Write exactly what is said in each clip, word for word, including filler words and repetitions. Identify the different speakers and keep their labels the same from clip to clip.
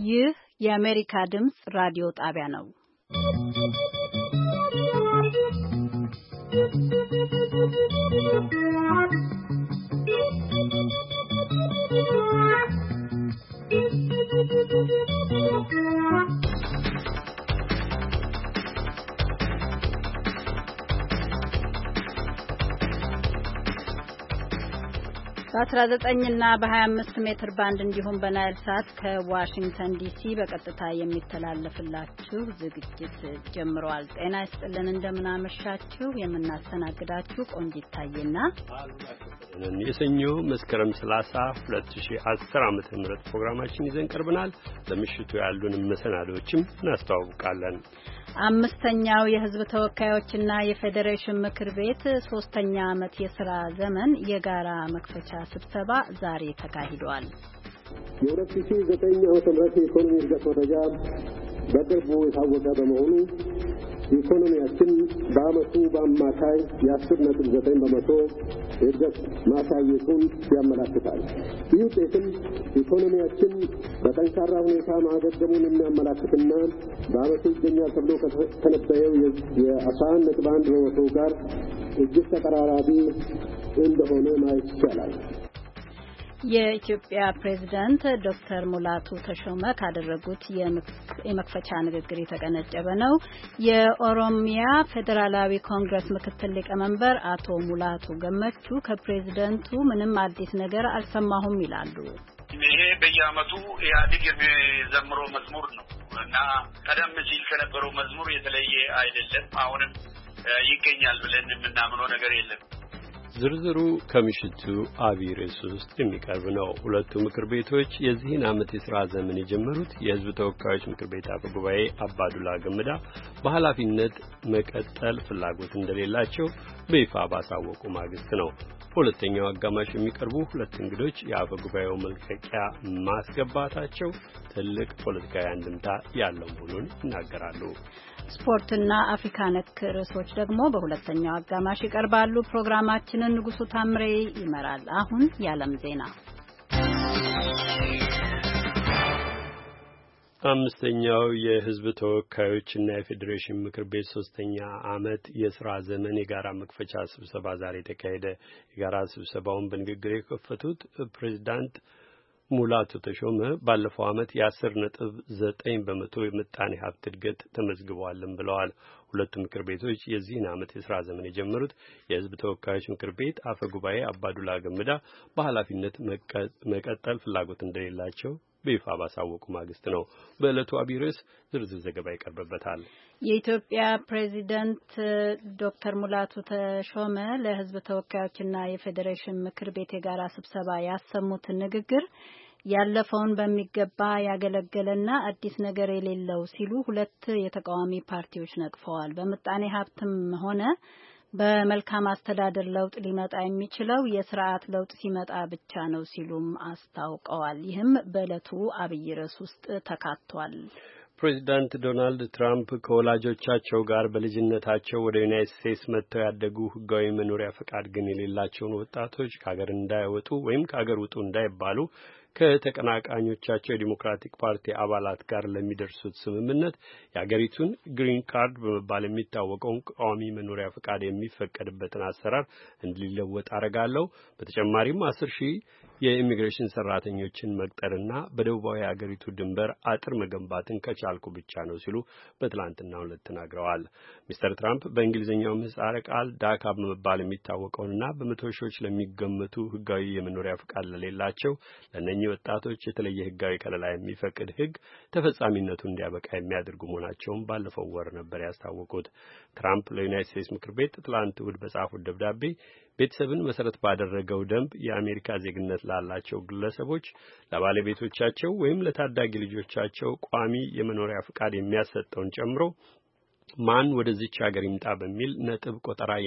Speaker 1: ይህ የአሜሪካ ድምጽ ራዲዮ ጣቢያ ነው። በአስራ ዘጠኝ እና በሀያ አምስት ሜትር ባንድ እንዲሁም በናይል ሳት ከዋሽንግተን ዲሲ በቀጥታ የሚተላለፍላችሁ ዝግጅት ጀምሯል። ጤና ይስጥልን፣ እንደምናመሻችሁ። የምናስተናግዳችሁ ቆንጂት ታዬና
Speaker 2: የሰኞ መስከረም ሰላሳ ሁለት ሺህ አስር ዓመተ ምህረት ፕሮግራማችን ይዘን ቀርበናል። ለምሽቱ ያሉን መሰናዶዎችም እናስተዋውቃለን።
Speaker 1: አምስተኛው የሕዝብ ተወካዮችና የፌዴሬሽን ምክር ቤት ሶስተኛ ዓመት የሥራ ዘመን የጋራ መክፈቻ ስብሰባ ዛሬ ተካሂዷል።
Speaker 3: የሁለት ሺህ ዘጠኝ ዓመተ ምህረት የኢኮኖሚ እድገት መረጃ በቅርቡ የታወቀ በመሆኑ ኢኮኖሚያችን በዓመቱ በአማካይ የአስር ነጥብ ዘጠኝ በመቶ እድገት ማሳየቱን ያመለክታል። ይህ ውጤትም ኢኮኖሚያችን በጠንካራ ሁኔታ ማገገሙን የሚያመለክትና በዓመቱ ይገኛል ተብሎ ከተነበየው የአስራ አንድ ነጥብ አንድ በመቶ ጋር እጅግ ተቀራራቢ እንደሆነ ማየት ይቻላል።
Speaker 1: የኢትዮጵያ ፕሬዝዳንት ዶክተር ሙላቱ ተሾመ ካደረጉት የመክፈቻ ንግግር የተቀነጨበ ነው። የኦሮሚያ ፌዴራላዊ ኮንግረስ ምክትል ሊቀመንበር አቶ ሙላቱ ገመቹ ከፕሬዝዳንቱ ምንም አዲስ ነገር አልሰማሁም ይላሉ።
Speaker 4: ይሄ በየዓመቱ ኢህአዴግ የሚዘምረው መዝሙር ነው እና ቀደም ሲል ከነበረው መዝሙር የተለየ አይደለም። አሁንም ይገኛል ብለን የምናምነው ነገር የለም።
Speaker 2: ዝርዝሩ ከምሽቱ አብይ ርዕስ ውስጥ የሚቀርብ ነው። ሁለቱ ምክር ቤቶች የዚህን ዓመት የሥራ ዘመን የጀመሩት የሕዝብ ተወካዮች ምክር ቤት አፈ ጉባኤ አባዱላ ገመዳ በኃላፊነት መቀጠል ፍላጎት እንደሌላቸው በይፋ ባሳወቁ ማግስት ነው። በሁለተኛው አጋማሽ የሚቀርቡ ሁለት እንግዶች የአፈ ጉባኤው መልቀቂያ ማስገባታቸው ትልቅ ፖለቲካዊ አንድምታ ያለው መሆኑን ይናገራሉ።
Speaker 1: ስፖርትና አፍሪካ ነክ ርዕሶች ደግሞ በሁለተኛው አጋማሽ ይቀርባሉ። ፕሮግራማችንን ንጉሱ ታምሬ ይመራል። አሁን የዓለም ዜና።
Speaker 2: አምስተኛው የሕዝብ ተወካዮችና የፌዴሬሽን ምክር ቤት ሶስተኛ ዓመት የሥራ ዘመን የጋራ መክፈቻ ስብሰባ ዛሬ ተካሄደ። የጋራ ስብሰባውን በንግግር የከፈቱት ፕሬዝዳንት ሙላቱ ተሾመ ባለፈው ዓመት የአስር ነጥብ ዘጠኝ በመቶ የምጣኔ ሀብት እድገት ተመዝግቧልም ብለዋል። ሁለቱ ምክር ቤቶች የዚህን ዓመት የሥራ ዘመን የጀመሩት የሕዝብ ተወካዮች ምክር ቤት አፈ ጉባኤ አባዱላ ገመዳ በኃላፊነት መቀጠል ፍላጎት እንደሌላቸው በይፋ ባሳወቁ ማግስት ነው። በዕለቱ አብይ ርዕስ ዝርዝር ዘገባ ይቀርብበታል።
Speaker 1: የኢትዮጵያ ፕሬዝዳንት ዶክተር ሙላቱ ተሾመ ለሕዝብ ተወካዮችና የፌዴሬሽን ምክር ቤት የጋራ ስብሰባ ያሰሙት ንግግር ያለፈውን በሚገባ ያገለገለና አዲስ ነገር የሌለው ሲሉ ሁለት የተቃዋሚ ፓርቲዎች ነቅፈዋል። በምጣኔ ሀብትም ሆነ በመልካም አስተዳደር ለውጥ ሊመጣ የሚችለው የስርዓት ለውጥ ሲመጣ ብቻ ነው ሲሉም አስታውቀዋል። ይህም በዕለቱ አብይ ርዕስ ውስጥ ተካቷል።
Speaker 2: ፕሬዚዳንት ዶናልድ ትራምፕ ከወላጆቻቸው ጋር በልጅነታቸው ወደ ዩናይትድ ስቴትስ መጥተው ያደጉ ሕጋዊ መኖሪያ ፈቃድ ግን የሌላቸውን ወጣቶች ከሀገር እንዳይወጡ ወይም ከሀገር ውጡ እንዳይባሉ ከተቀናቃኞቻቸው የዲሞክራቲክ ፓርቲ አባላት ጋር ለሚደርሱት ስምምነት የሀገሪቱን ግሪን ካርድ በመባል የሚታወቀውን ቋሚ መኖሪያ ፈቃድ የሚፈቀድበትን አሰራር እንዲለወጥ አደርጋለሁ። በተጨማሪም አስር ሺህ የኢሚግሬሽን ሰራተኞችን መቅጠርና በደቡባዊ ሀገሪቱ ድንበር አጥር መገንባትን ከቻልኩ ብቻ ነው ሲሉ በትላንትናው ዕለት ተናግረዋል። ሚስተር ትራምፕ በእንግሊዝኛው ምህጻረ ቃል ዳካ በመባል የሚታወቀውንና በመቶ ሺዎች ለሚገመቱ ሕጋዊ የመኖሪያ ፈቃድ ለሌላቸው ለእነኚህ ወጣቶች የተለየ ሕጋዊ ከለላ የሚፈቅድ ሕግ ተፈጻሚነቱ እንዲያበቃ የሚያደርጉ መሆናቸውን ባለፈው ወር ነበር ያስታወቁት። ትራምፕ ለዩናይትድ ስቴትስ ምክር ቤት ትላንት እሁድ በጻፉት ደብዳቤ ቤተሰብን መሰረት ባደረገው ደንብ የአሜሪካ ዜግነት ላላቸው ግለሰቦች ለባለቤቶቻቸው ወይም ለታዳጊ ልጆቻቸው ቋሚ የመኖሪያ ፈቃድ የሚያሰጠውን ጨምሮ ማን ወደዚች ሀገር ይምጣ በሚል ነጥብ ቆጠራ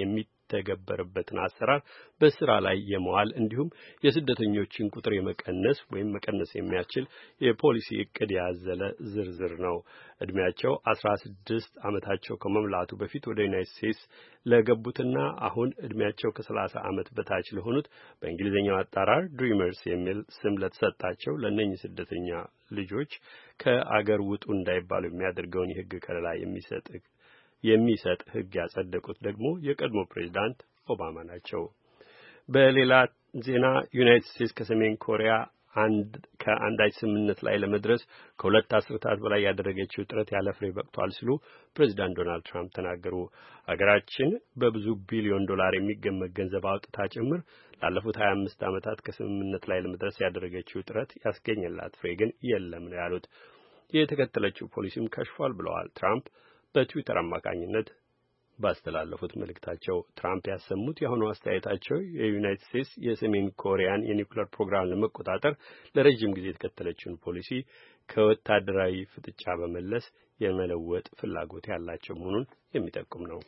Speaker 2: የሚተገበርበትን አሰራር በስራ ላይ የመዋል እንዲሁም የስደተኞችን ቁጥር የመቀነስ ወይም መቀነስ የሚያስችል የፖሊሲ እቅድ ያዘለ ዝርዝር ነው። እድሜያቸው አስራ ስድስት ዓመታቸው ከመምላቱ በፊት ወደ ዩናይትድ ስቴትስ ለገቡትና አሁን እድሜያቸው ከሰላሳ ዓመት በታች ለሆኑት በእንግሊዝኛው አጠራር ድሪመርስ የሚል ስም ለተሰጣቸው ለእነኚህ ስደተኛ ልጆች ከአገር ውጡ እንዳይባሉ የሚያደርገውን የሕግ ከለላ የሚሰጥ የሚሰጥ ሕግ ያጸደቁት ደግሞ የቀድሞ ፕሬዝዳንት ኦባማ ናቸው። በሌላ ዜና ዩናይትድ ስቴትስ ከሰሜን ኮሪያ አንድ ከአንዳች ስምምነት ላይ ለመድረስ ከሁለት አስርታት በላይ ያደረገችው ጥረት ያለ ፍሬ በቅቷል ሲሉ ፕሬዝዳንት ዶናልድ ትራምፕ ተናገሩ። ሀገራችን በብዙ ቢሊዮን ዶላር የሚገመት ገንዘብ አውጥታ ጭምር ላለፉት ሀያ አምስት ዓመታት ከስምምነት ላይ ለመድረስ ያደረገችው ጥረት ያስገኘላት ፍሬ ግን የለም ነው ያሉት። የተከተለችው ፖሊሲም ከሽፏል ብለዋል ትራምፕ በትዊተር አማካኝነት ባስተላለፉት መልእክታቸው። ትራምፕ ያሰሙት የአሁኑ አስተያየታቸው የዩናይትድ ስቴትስ የሰሜን ኮሪያን የኒውክሌር ፕሮግራም ለመቆጣጠር ለረጅም ጊዜ የተከተለችውን ፖሊሲ ከወታደራዊ ፍጥጫ በመለስ የመለወጥ ፍላጎት ያላቸው መሆኑን የሚጠቁም ነው።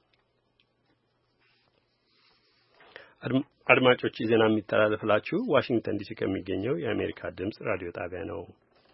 Speaker 2: አድማጮች ዜና የሚተላለፍላችሁ ዋሽንግተን ዲሲ ከሚገኘው የአሜሪካ ድምጽ ራዲዮ ጣቢያ ነው።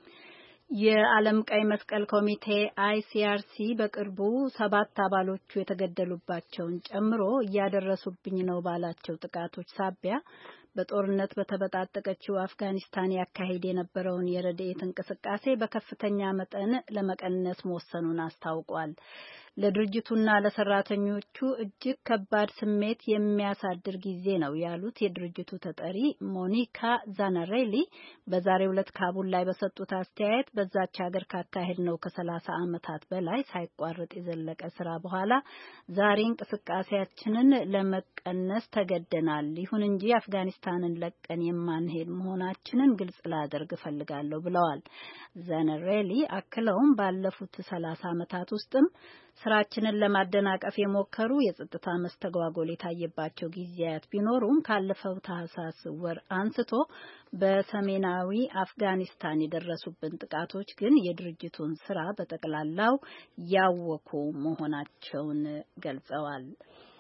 Speaker 1: የዓለም ቀይ መስቀል ኮሚቴ አይ ሲ አር ሲ በቅርቡ ሰባት አባሎቹ የተገደሉባቸውን ጨምሮ እያደረሱብኝ ነው ባላቸው ጥቃቶች ሳቢያ በጦርነት በተበጣጠቀችው አፍጋኒስታን ያካሄድ የነበረውን የረድኤት እንቅስቃሴ በከፍተኛ መጠን ለመቀነስ መወሰኑን አስታውቋል። ለድርጅቱና ለሰራተኞቹ እጅግ ከባድ ስሜት የሚያሳድር ጊዜ ነው ያሉት የድርጅቱ ተጠሪ ሞኒካ ዛናሬሊ በዛሬው ዕለት ካቡል ላይ በሰጡት አስተያየት በዛች ሀገር ካካሄድ ነው ከሰላሳ ዓመታት በላይ ሳይቋረጥ የዘለቀ ስራ በኋላ ዛሬ እንቅስቃሴያችንን ለመቀነስ ተገደናል። ይሁን እንጂ አፍጋኒስታንን ለቀን የማንሄድ መሆናችንን ግልጽ ላደርግ እፈልጋለሁ ብለዋል። ዛናሬሊ አክለውም ባለፉት ሰላሳ ዓመታት ውስጥም ስራችንን ለማደናቀፍ የሞከሩ የጸጥታ መስተጓጎል የታየባቸው ጊዜያት ቢኖሩም ካለፈው ታህሳስ ወር አንስቶ በሰሜናዊ አፍጋኒስታን የደረሱብን ጥቃቶች ግን የድርጅቱን ስራ በጠቅላላው ያወኩ መሆናቸውን ገልጸዋል።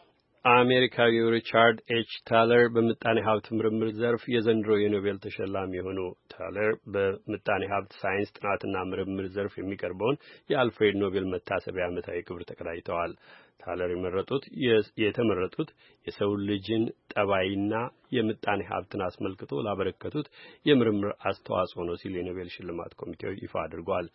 Speaker 2: አሜሪካዊው ሪቻርድ ኤች ታለር በምጣኔ ሀብት ምርምር ዘርፍ የዘንድሮ የኖቤል ተሸላሚ የሆኑ ታለር በምጣኔ ሀብት ሳይንስ ጥናትና ምርምር ዘርፍ የሚቀርበውን የአልፍሬድ ኖቤል መታሰቢያ ዓመታዊ ክብር ተቀዳጅተዋል። ታለር የመረጡት የተመረጡት የሰው ልጅን ጠባይና የምጣኔ ሀብትን አስመልክቶ ላበረከቱት የምርምር አስተዋጽኦ ነው ሲል የኖቤል ሽልማት ኮሚቴው ይፋ አድርጓል።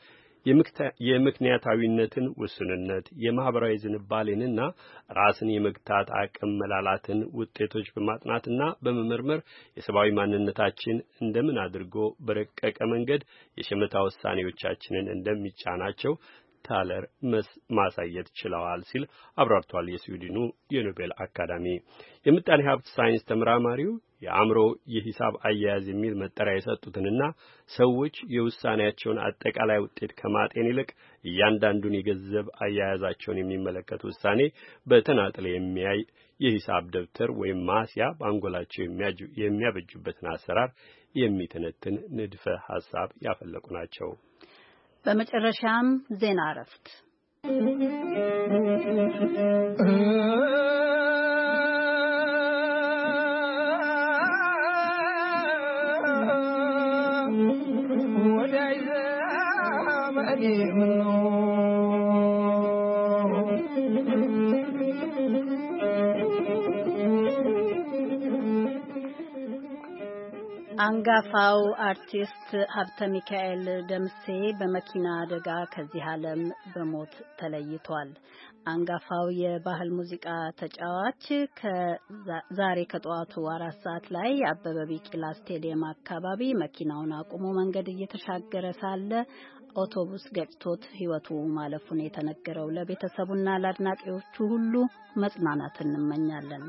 Speaker 2: የምክንያታዊነትን ውስንነት የማህበራዊ ዝንባሌንና ራስን የመግታት አቅም መላላትን ውጤቶች በማጥናትና በመመርመር የሰብአዊ ማንነታችን እንደምን አድርጎ በረቀቀ መንገድ የሽመታ ውሳኔዎቻችንን እንደሚጫናቸው ታለር ማሳየት ችለዋል ሲል አብራርቷል። የስዊድኑ የኖቤል አካዳሚ የምጣኔ ሀብት ሳይንስ ተመራማሪው የአእምሮ የሂሳብ አያያዝ የሚል መጠሪያ የሰጡትንና ሰዎች የውሳኔያቸውን አጠቃላይ ውጤት ከማጤን ይልቅ እያንዳንዱን የገንዘብ አያያዛቸውን የሚመለከት ውሳኔ በተናጠል የሚያይ የሂሳብ ደብተር ወይም ማስያ በአንጎላቸው የሚያበጁበትን አሰራር የሚተነትን ንድፈ ሐሳብ ያፈለቁ ናቸው።
Speaker 1: በመጨረሻም ዜና እረፍት አንጋፋው አርቲስት ሀብተ ሚካኤል ደምሴ በመኪና አደጋ ከዚህ ዓለም በሞት ተለይቷል። አንጋፋው የባህል ሙዚቃ ተጫዋች ከዛሬ ከጠዋቱ አራት ሰዓት ላይ አበበ ቢቂላ ስቴዲየም አካባቢ መኪናውን አቁሞ መንገድ እየተሻገረ ሳለ አውቶቡስ ገጭቶት ሕይወቱ ማለፉን የተነገረው ለቤተሰቡና ለአድናቂዎቹ ሁሉ መጽናናትን እንመኛለን።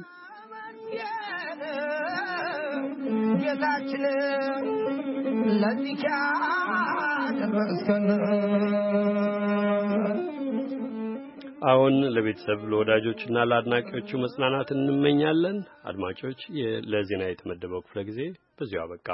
Speaker 5: ጌታችን ለዚያ ደረስከን።
Speaker 2: አሁን ለቤተሰብ ለወዳጆችና ለአድናቂዎቹ መጽናናትን እንመኛለን። አድማጮች፣ ለዜና የተመደበው ክፍለ ጊዜ በዚሁ አበቃ።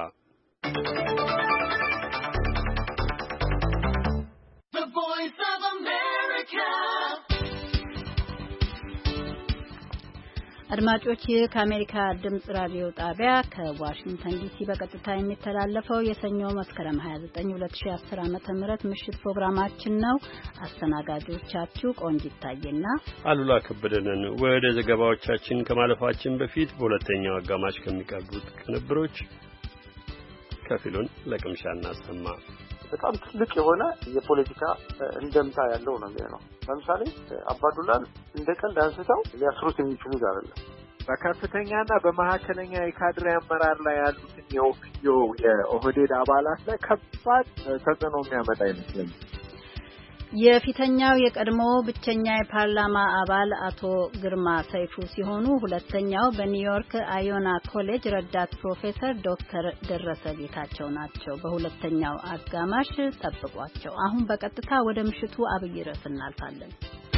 Speaker 1: አድማጮች ይህ ከአሜሪካ ድምጽ ራዲዮ ጣቢያ ከዋሽንግተን ዲሲ በቀጥታ የሚተላለፈው የሰኞ መስከረም ሀያ ዘጠኝ ሁለት ሺህ አስር ዓመተ ምህረት ምሽት ፕሮግራማችን ነው። አስተናጋጆቻችሁ ቆንጂት ታዬና
Speaker 2: አሉላ ከበደን። ወደ ዘገባዎቻችን ከማለፋችን በፊት በሁለተኛው አጋማሽ ከሚቀርቡት ቅንብሮች ከፊሉን ለቅምሻ እናሰማ።
Speaker 6: በጣም ትልቅ የሆነ የፖለቲካ እንደምታ ያለው ነው የሚሆነው። ለምሳሌ አባዱላን እንደ ቀልድ አንስተው ሊያስሩት የሚችሉት አይደለም።
Speaker 7: በከፍተኛና በመካከለኛ የካድሬ አመራር ላይ ያሉትን የኦፒዮ የኦህዴድ አባላት ላይ ከባድ ተጽዕኖ የሚያመጣ ይመስለኛል።
Speaker 1: የፊተኛው የቀድሞ ብቸኛ የፓርላማ አባል አቶ ግርማ ሰይፉ ሲሆኑ ሁለተኛው በኒውዮርክ አዮና ኮሌጅ ረዳት ፕሮፌሰር ዶክተር ደረሰ ጌታቸው ናቸው። በሁለተኛው አጋማሽ ጠብቋቸው። አሁን በቀጥታ ወደ ምሽቱ አብይ ርዕስ እናልፋለን።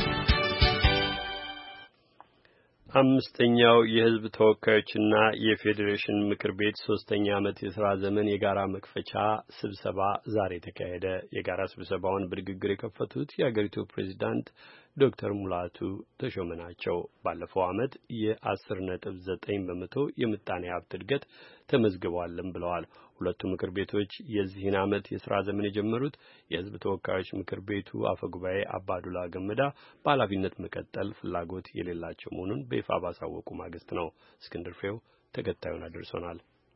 Speaker 2: አምስተኛው የሕዝብ ተወካዮችና የፌዴሬሽን ምክር ቤት ሶስተኛ ዓመት የሥራ ዘመን የጋራ መክፈቻ ስብሰባ ዛሬ ተካሄደ። የጋራ ስብሰባውን በንግግር የከፈቱት የአገሪቱ ፕሬዝዳንት ዶክተር ሙላቱ ተሾመ ናቸው። ባለፈው ዓመት የአስር ነጥብ ዘጠኝ በመቶ የምጣኔ ሀብት እድገት ተመዝግቧልም ብለዋል። ሁለቱ ምክር ቤቶች የዚህን ዓመት የሥራ ዘመን የጀመሩት የሕዝብ ተወካዮች ምክር ቤቱ አፈጉባኤ አባዱላ ገመዳ በኃላፊነት መቀጠል ፍላጎት የሌላቸው መሆኑን በይፋ ባሳወቁ ማግስት ነው። እስክንድር ፍሬው ተከታዩን አድርሶናል።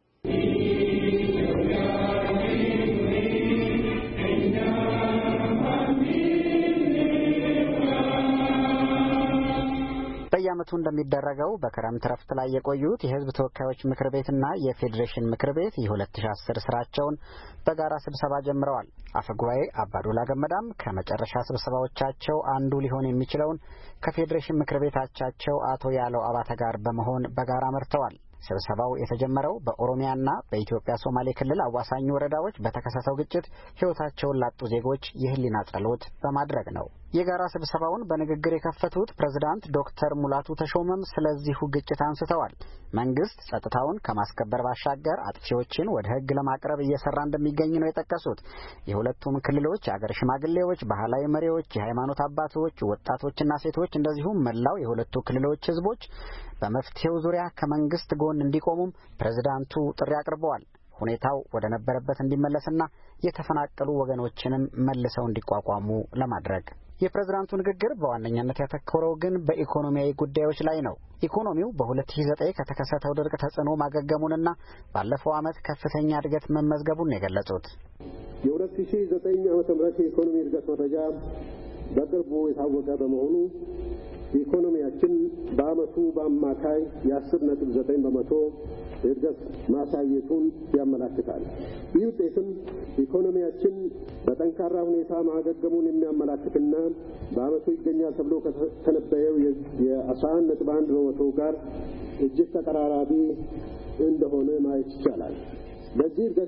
Speaker 8: በየዓመቱ እንደሚደረገው በክረምት ረፍት ላይ የቆዩት የሕዝብ ተወካዮች ምክር ቤትና የፌዴሬሽን ምክር ቤት የሁለት ሺህ አስር ስራቸውን በጋራ ስብሰባ ጀምረዋል። አፈጉባኤ አባዱላ ገመዳም ከመጨረሻ ስብሰባዎቻቸው አንዱ ሊሆን የሚችለውን ከፌዴሬሽን ምክር ቤታቸው አቶ ያለው አባተ ጋር በመሆን በጋራ መርተዋል። ስብሰባው የተጀመረው በኦሮሚያና በኢትዮጵያ ሶማሌ ክልል አዋሳኝ ወረዳዎች በተከሰተው ግጭት ሕይወታቸውን ላጡ ዜጎች የህሊና ጸሎት በማድረግ ነው። የጋራ ስብሰባውን በንግግር የከፈቱት ፕሬዝዳንት ዶክተር ሙላቱ ተሾመም ስለዚሁ ግጭት አንስተዋል። መንግስት ጸጥታውን ከማስከበር ባሻገር አጥፊዎችን ወደ ህግ ለማቅረብ እየሰራ እንደሚገኝ ነው የጠቀሱት። የሁለቱም ክልሎች የአገር ሽማግሌዎች፣ ባህላዊ መሪዎች፣ የሃይማኖት አባቶች፣ ወጣቶችና ሴቶች እንደዚሁም መላው የሁለቱ ክልሎች ህዝቦች በመፍትሄው ዙሪያ ከመንግስት ጎን እንዲቆሙም ፕሬዝዳንቱ ጥሪ አቅርበዋል። ሁኔታው ወደ ነበረበት እንዲመለስና የተፈናቀሉ ወገኖችንም መልሰው እንዲቋቋሙ ለማድረግ የፕሬዝዳንቱ ንግግር በዋነኛነት ያተኮረው ግን በኢኮኖሚያዊ ጉዳዮች ላይ ነው። ኢኮኖሚው በሁለት ሺህ ዘጠኝ ከተከሰተው ድርቅ ተጽዕኖ ማገገሙንና ባለፈው ዓመት ከፍተኛ እድገት መመዝገቡን የገለጹት
Speaker 3: የሁለት ሺህ ዘጠኝ ዓመተ ምህረት የኢኮኖሚ እድገት መረጃ በቅርቡ የታወቀ በመሆኑ ኢኮኖሚያችን በአመቱ በአማካይ የአስር ነጥብ ዘጠኝ በመቶ እድገት ማሳየቱን ያመለክታል። ይህ ውጤትም ኢኮኖሚያችን በጠንካራ ሁኔታ ማገገሙን የሚያመለክትና በአመቱ ይገኛል ተብሎ ከተነበየው የአስራ አንድ ነጥብ አንድ በመቶ ጋር እጅግ ተቀራራቢ እንደሆነ ማየት ይቻላል። በዚህ እድገት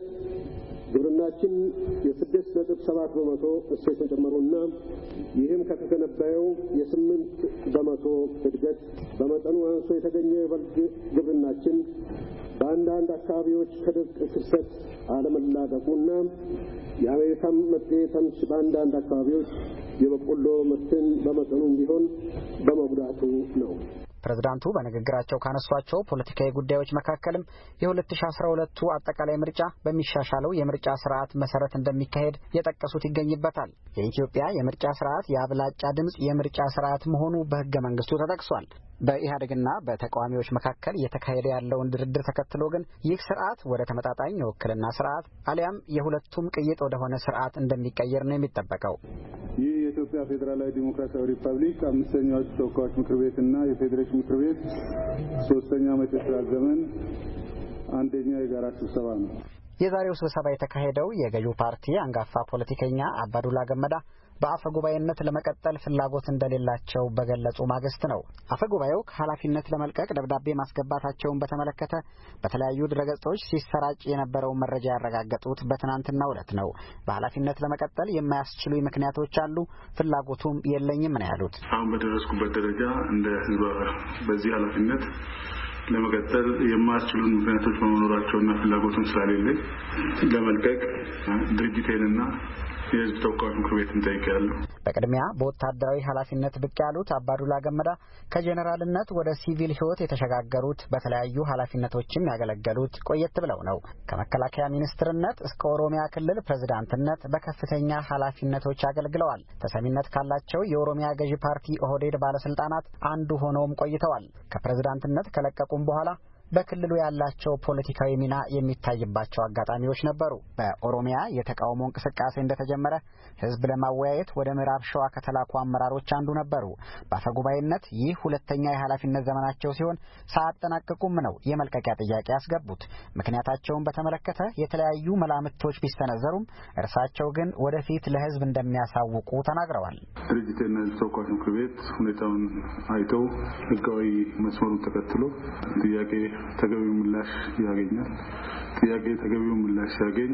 Speaker 3: ግብርናችን የስድስት ነጥብ ሰባት በመቶ እሴት መጨመሩና ይህም ከተነበየው የስምንት በመቶ እድገት በመጠኑ አንሶ የተገኘው የበልግ ግብርናችን በአንዳንድ አካባቢዎች ከድርቅ ክስተት አለመላቀቁና የአሜሪካን መጤ ተምች በአንዳንድ አካባቢዎች የበቆሎ ምርትን በመጠኑም ቢሆን በመጉዳቱ ነው።
Speaker 8: ፕሬዝዳንቱ በንግግራቸው ካነሷቸው ፖለቲካዊ ጉዳዮች መካከልም የሁለት ሺህ አስራ ሁለት አጠቃላይ ምርጫ በሚሻሻለው የምርጫ ስርዓት መሰረት እንደሚካሄድ የጠቀሱት ይገኝበታል። የኢትዮጵያ የምርጫ ስርዓት የአብላጫ ድምጽ የምርጫ ስርዓት መሆኑ በሕገ መንግስቱ ተጠቅሷል። በኢህአዴግና በተቃዋሚዎች መካከል እየተካሄደ ያለውን ድርድር ተከትሎ ግን ይህ ስርዓት ወደ ተመጣጣኝ የውክልና ስርዓት አሊያም የሁለቱም ቅይጥ ወደሆነ ስርዓት እንደሚቀየር ነው የሚጠበቀው።
Speaker 9: ይህ የኢትዮጵያ ፌዴራላዊ ዲሞክራሲያዊ ሪፐብሊክ አምስተኛው ተወካዮች ምክር ቤትና የፌዴሬሽን ምክር ቤት ሶስተኛ ዓመት የሥራ ዘመን አንደኛ የጋራ ስብሰባ ነው።
Speaker 8: የዛሬው ስብሰባ የተካሄደው የገዢው ፓርቲ አንጋፋ ፖለቲከኛ አባዱላ ገመዳ በአፈ ጉባኤነት ለመቀጠል ፍላጎት እንደሌላቸው በገለጹ ማግስት ነው። አፈ ጉባኤው ከኃላፊነት ለመልቀቅ ደብዳቤ ማስገባታቸውን በተመለከተ በተለያዩ ድረገጾች ሲሰራጭ የነበረውን መረጃ ያረጋገጡት በትናንትናው ዕለት ነው። በኃላፊነት ለመቀጠል የማያስችሉ ምክንያቶች አሉ፣ ፍላጎቱም የለኝም ነው ያሉት።
Speaker 9: አሁን በደረስኩበት ደረጃ እንደ ህዝብ በዚህ ኃላፊነት ለመቀጠል የማያስችሉ ምክንያቶች በመኖራቸውና ፍላጎቱም ስላሌለኝ ለመልቀቅ ድርጅቴንና የህዝብ ተወካዮች ምክር ቤትን ጠይቄያለሁ።
Speaker 8: በቅድሚያ በወታደራዊ ኃላፊነት ብቅ ያሉት አባዱላ ገመዳ ከጄኔራልነት ወደ ሲቪል ህይወት የተሸጋገሩት በተለያዩ ኃላፊነቶችም ያገለገሉት ቆየት ብለው ነው። ከመከላከያ ሚኒስትርነት እስከ ኦሮሚያ ክልል ፕሬዝዳንትነት በከፍተኛ ኃላፊነቶች አገልግለዋል። ተሰሚነት ካላቸው የኦሮሚያ ገዢ ፓርቲ ኦህዴድ ባለስልጣናት አንዱ ሆነውም ቆይተዋል። ከፕሬዝዳንትነት ከለቀቁም በኋላ በክልሉ ያላቸው ፖለቲካዊ ሚና የሚታይባቸው አጋጣሚዎች ነበሩ። በኦሮሚያ የተቃውሞ እንቅስቃሴ እንደተጀመረ ህዝብ ለማወያየት ወደ ምዕራብ ሸዋ ከተላኩ አመራሮች አንዱ ነበሩ። በአፈጉባኤነት ይህ ሁለተኛ የኃላፊነት ዘመናቸው ሲሆን ሳያጠናቅቁም ነው የመልቀቂያ ጥያቄ ያስገቡት። ምክንያታቸውን በተመለከተ የተለያዩ መላምቶች ቢሰነዘሩም እርሳቸው ግን ወደፊት ለህዝብ እንደሚያሳውቁ ተናግረዋል።
Speaker 9: ድርጅትና ህዝብ ተወካዮች ምክር ቤት ሁኔታውን አይተው ህጋዊ መስመሩን ተከትሎ ጥያቄ ተገቢው ምላሽ ያገኛል። ጥያቄ ተገቢው ምላሽ ያገኝ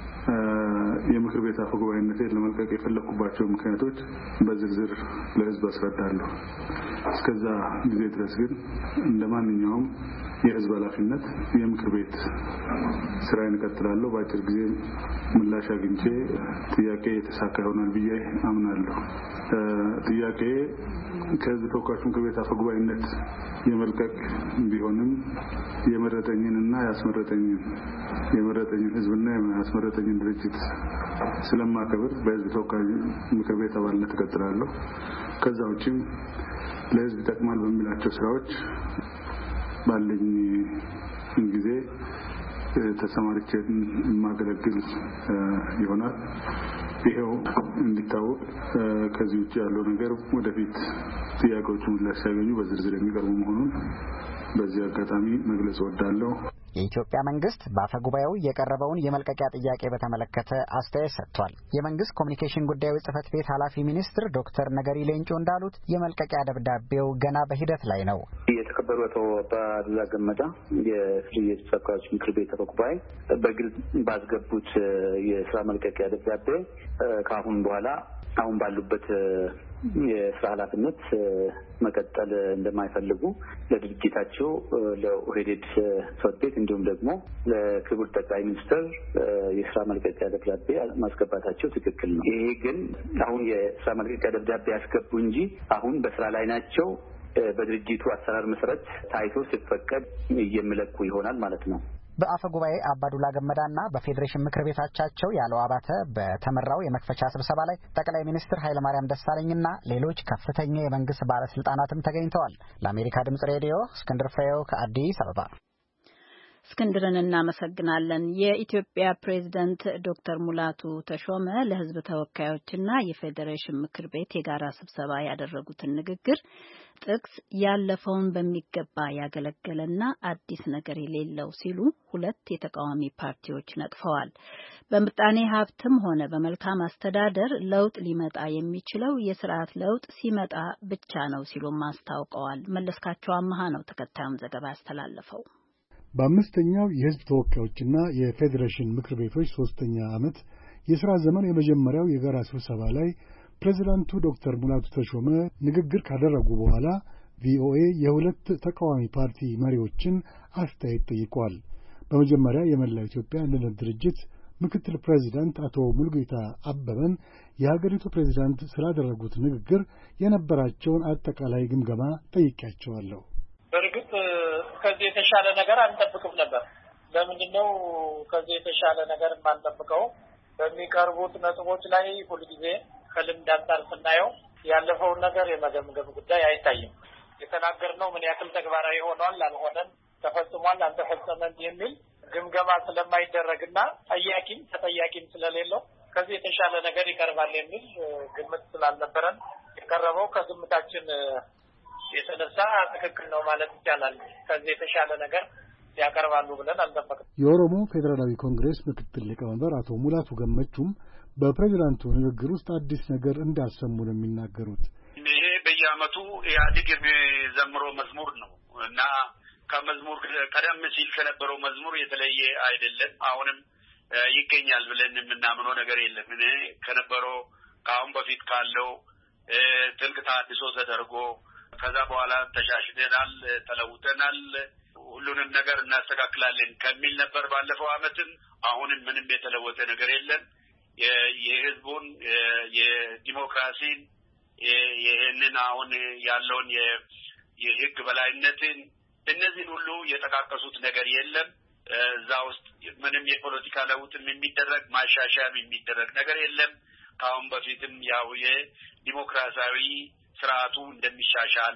Speaker 9: የምክር ቤት አፈ ጉባኤነትን ለመልቀቅ የፈለኩባቸው ምክንያቶች በዝርዝር ለህዝብ አስረዳለሁ። እስከዛ ጊዜ ድረስ ግን እንደማንኛውም የህዝብ ኃላፊነት የምክር ቤት ስራዬን እቀጥላለሁ። በአጭር ጊዜ ምላሽ አግኝቼ ጥያቄ የተሳካ ይሆናል ብዬ አምናለሁ። ጥያቄ ከህዝብ ተወካዮች ምክር ቤት አፈ ጉባኤነት የመልቀቅ ቢሆንም የመረጠኝንና ያስመረጠኝን የመረጠኝን ህዝብና ያስመረጠኝን ድርጅት ስለማከብር በህዝብ ተወካዮች ምክር ቤት አባልነት እቀጥላለሁ። ከዛ ውጪም ለህዝብ ይጠቅማል በሚላቸው ስራዎች ባለኝ ጊዜ ተሰማርቼ ማገለግል ይሆናል። ይሄው እንዲታወቅ ከዚህ ውጪ ያለው ነገር ወደፊት ጥያቄዎቹ ምላሽ ሲያገኙ በዝርዝር የሚቀርቡ መሆኑን በዚህ አጋጣሚ መግለጽ እወዳለሁ።
Speaker 8: የኢትዮጵያ መንግስት በአፈጉባኤው የቀረበውን የመልቀቂያ ጥያቄ በተመለከተ አስተያየት ሰጥቷል። የመንግስት ኮሚኒኬሽን ጉዳዮች ጽህፈት ቤት ኃላፊ ሚኒስትር ዶክተር ነገሪ ሌንጮ እንዳሉት የመልቀቂያ ደብዳቤው ገና በሂደት ላይ ነው።
Speaker 10: የተከበሩ አቶ አባዱላ ገመዳ የህዝብ ተወካዮች ምክር ቤት አፈጉባኤ በግልጽ ባስገቡት የስራ መልቀቂያ ደብዳቤ ከአሁን በኋላ አሁን ባሉበት የስራ ኃላፊነት መቀጠል እንደማይፈልጉ ለድርጅታቸው ለኦህዴድ ጽህፈት ቤት እንዲሁም ደግሞ ለክቡር ጠቅላይ ሚኒስትር የስራ መልቀቂያ ደብዳቤ ማስገባታቸው ትክክል ነው። ይሄ ግን አሁን የስራ መልቀቂያ ደብዳቤ ያስገቡ እንጂ አሁን በስራ ላይ ናቸው። በድርጅቱ አሰራር መሰረት ታይቶ ሲፈቀድ የሚለቁ ይሆናል ማለት ነው።
Speaker 8: በአፈ ጉባኤ አባዱላ ገመዳና በፌዴሬሽን ምክር ቤታቻቸው ያለው አባተ በተመራው የመክፈቻ ስብሰባ ላይ ጠቅላይ ሚኒስትር ኃይለማርያም ደሳለኝና ሌሎች ከፍተኛ የመንግስት ባለስልጣናትም ተገኝተዋል። ለአሜሪካ ድምጽ ሬዲዮ እስክንድር ፍሬው ከአዲስ አበባ።
Speaker 1: እስክንድርን እናመሰግናለን። የኢትዮጵያ ፕሬዝዳንት ዶክተር ሙላቱ ተሾመ ለህዝብ ተወካዮችና የፌዴሬሽን ምክር ቤት የጋራ ስብሰባ ያደረጉትን ንግግር ጥቅስ ያለፈውን በሚገባ ያገለገለና አዲስ ነገር የሌለው ሲሉ ሁለት የተቃዋሚ ፓርቲዎች ነቅፈዋል። በምጣኔ ሀብትም ሆነ በመልካም አስተዳደር ለውጥ ሊመጣ የሚችለው የስርዓት ለውጥ ሲመጣ ብቻ ነው ሲሉም አስታውቀዋል። መለስካቸው አማሃ ነው ተከታዩን ዘገባ ያስተላለፈው።
Speaker 11: በአምስተኛው የህዝብ ተወካዮችና የፌዴሬሽን ምክር ቤቶች ሶስተኛ ዓመት የሥራ ዘመን የመጀመሪያው የጋራ ስብሰባ ላይ ፕሬዝዳንቱ ዶክተር ሙላቱ ተሾመ ንግግር ካደረጉ በኋላ ቪኦኤ የሁለት ተቃዋሚ ፓርቲ መሪዎችን አስተያየት ጠይቋል። በመጀመሪያ የመላው ኢትዮጵያ አንድነት ድርጅት ምክትል ፕሬዝዳንት አቶ ሙሉጌታ አበበን የሀገሪቱ ፕሬዝዳንት ስላደረጉት ንግግር የነበራቸውን አጠቃላይ ግምገማ ጠይቄያቸዋለሁ።
Speaker 12: በርግጥ ከዚህ የተሻለ ነገር አንጠብቅም ነበር። ለምንድነው ከዚህ የተሻለ ነገር የማንጠብቀው? በሚቀርቡት ነጥቦች ላይ ሁልጊዜ ከልምድ አንጻር ስናየው ያለፈውን ነገር የመገምገም ጉዳይ አይታይም። የተናገርነው ምን ያክል ተግባራዊ ሆኗል፣ አልሆነም፣ ተፈጽሟል፣ አልተፈጸመም የሚል ግምገማ ስለማይደረግና ጠያቂም ተጠያቂም ስለሌለው ከዚህ የተሻለ ነገር ይቀርባል የሚል ግምት ስላልነበረን የቀረበው ከግምታችን የተነሳ ትክክል ነው ማለት ይቻላል። ከዚህ የተሻለ ነገር ያቀርባሉ ብለን አልጠበቅንም።
Speaker 11: የኦሮሞ ፌዴራላዊ ኮንግሬስ ምክትል ሊቀመንበር አቶ ሙላቱ ገመቹም በፕሬዝዳንቱ ንግግር ውስጥ አዲስ ነገር እንዳልሰሙ ነው የሚናገሩት።
Speaker 4: ይሄ በየዓመቱ ኢህአዴግ የሚዘምረው መዝሙር ነው እና ከመዝሙር ቀደም ሲል ከነበረው መዝሙር የተለየ አይደለም። አሁንም ይገኛል ብለን የምናምነው ነገር የለም። እኔ ከነበረው ከአሁን በፊት ካለው ጥልቅ ተሃድሶ ተደርጎ ከዛ በኋላ ተሻሽለናል፣ ተለውጠናል፣ ሁሉንም ነገር እናስተካክላለን ከሚል ነበር ባለፈው ዓመትም። አሁንም ምንም የተለወጠ ነገር የለም። የህዝቡን የዲሞክራሲን ይሄንን አሁን ያለውን የህግ በላይነትን እነዚህን ሁሉ የተካከሱት ነገር የለም። እዛ ውስጥ ምንም የፖለቲካ ለውጥም የሚደረግ ማሻሻያም የሚደረግ ነገር የለም። ካሁን በፊትም ያው የዲሞክራሲያዊ ስርዓቱ እንደሚሻሻል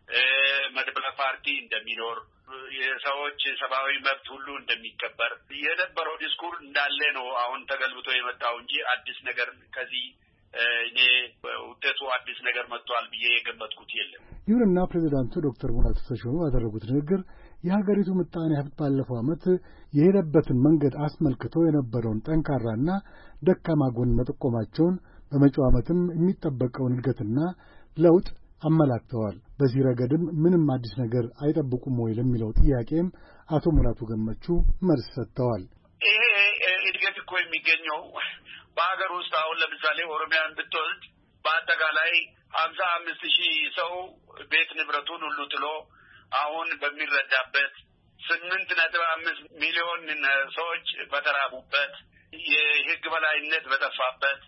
Speaker 4: መድበለ ፓርቲ እንደሚኖር የሰዎች ሰብአዊ መብት ሁሉ እንደሚከበር የነበረው ዲስኩር እንዳለ ነው አሁን ተገልብጦ የመጣው እንጂ አዲስ ነገር ከዚህ እኔ ውጤቱ አዲስ ነገር መጥቷል ብዬ የገመትኩት የለም።
Speaker 11: ይሁንና ፕሬዝዳንቱ ዶክተር ሙላቱ ተሾመ ባደረጉት ንግግር የሀገሪቱ ምጣኔ ሀብት ባለፈው ዓመት የሄደበትን መንገድ አስመልክቶ የነበረውን ጠንካራና ደካማ ጎን መጠቆማቸውን በመጪው ዓመትም የሚጠበቀውን እድገትና ለውጥ አመላክተዋል። በዚህ ረገድም ምንም አዲስ ነገር አይጠብቁም ወይ ለሚለው ጥያቄም አቶ ሙላቱ ገመቹ መልስ ሰጥተዋል።
Speaker 4: ይሄ እድገት እኮ የሚገኘው በሀገር ውስጥ አሁን ለምሳሌ ኦሮሚያን ብትወስድ በአጠቃላይ ሀምሳ አምስት ሺህ ሰው ቤት ንብረቱን ሁሉ ጥሎ አሁን በሚረዳበት ስምንት ነጥብ አምስት ሚሊዮን ሰዎች በተራቡበት የህግ በላይነት በጠፋበት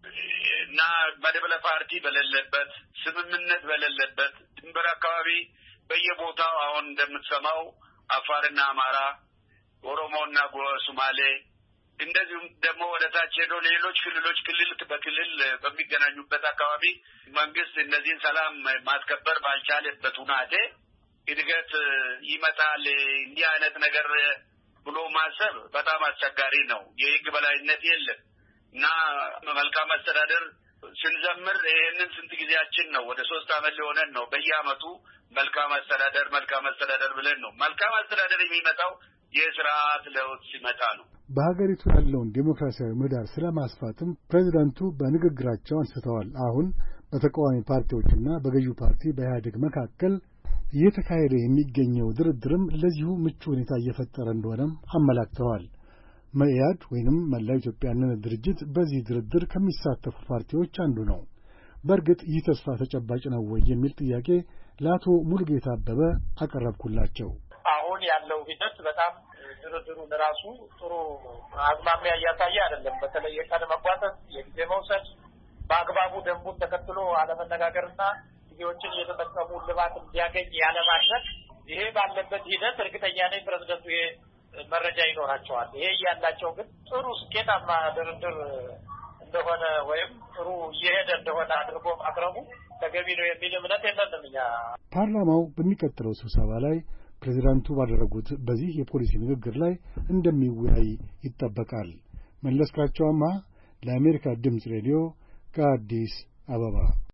Speaker 4: እና መድበለ ፓርቲ በሌለበት ስምምነት በሌለበት ድንበር አካባቢ በየቦታው አሁን እንደምትሰማው አፋርና አማራ፣ ኦሮሞና ሶማሌ እንደዚሁም ደግሞ ወደ ታች ሄዶ ሌሎች ክልሎች ክልል በክልል በሚገናኙበት አካባቢ መንግስት እነዚህን ሰላም ማስከበር ባልቻለበት ሁናቴ እድገት ይመጣል እንዲህ አይነት ነገር ብሎ ማሰብ በጣም አስቸጋሪ ነው። የህግ በላይነት የለም እና መልካም አስተዳደር ስንዘምር ይሄንን ስንት ጊዜያችን ነው? ወደ ሶስት አመት ሊሆነን ነው። በየአመቱ መልካም አስተዳደር መልካም አስተዳደር ብለን ነው። መልካም አስተዳደር የሚመጣው የስርዓት ለውጥ ሲመጣ ነው።
Speaker 11: በሀገሪቱ ያለውን ዴሞክራሲያዊ ምህዳር ስለማስፋትም ፕሬዝዳንቱ በንግግራቸው አንስተዋል። አሁን በተቃዋሚ ፓርቲዎችና በገዢው ፓርቲ በኢህአዴግ መካከል እየተካሄደ የሚገኘው ድርድርም ለዚሁ ምቹ ሁኔታ እየፈጠረ እንደሆነም አመላክተዋል። መኢአድ ወይንም መላው ኢትዮጵያ አንድነት ድርጅት በዚህ ድርድር ከሚሳተፉ ፓርቲዎች አንዱ ነው። በእርግጥ ይህ ተስፋ ተጨባጭ ነው ወይ የሚል ጥያቄ ለአቶ ሙሉጌታ አበበ አቀረብኩላቸው።
Speaker 12: አሁን ያለው ሂደት በጣም ድርድሩን ራሱ ጥሩ አዝማሚያ እያሳየ አይደለም። በተለይ የቀን መጓተት፣ የጊዜ መውሰድ፣ በአግባቡ ደንቡን ተከትሎ አለመነጋገርና ጊዜዎችን እየተጠቀሙ ልባት እንዲያገኝ ያለማድረግ ይሄ ባለበት ሂደት እርግጠኛ ነኝ ፕሬዝዳንቱ ይሄ መረጃ ይኖራቸዋል። ይሄ ያላቸው ግን ጥሩ ስኬታማ ድርድር እንደሆነ ወይም ጥሩ እየሄደ እንደሆነ አድርጎ ማቅረቡ ተገቢ ነው የሚል እምነት የለንም እኛ።
Speaker 11: ፓርላማው በሚቀጥለው ስብሰባ ላይ ፕሬዝዳንቱ ባደረጉት በዚህ የፖሊሲ ንግግር ላይ እንደሚወያይ ይጠበቃል። መለስካቸውማ ለአሜሪካ ድምፅ ሬዲዮ ከአዲስ አበባ።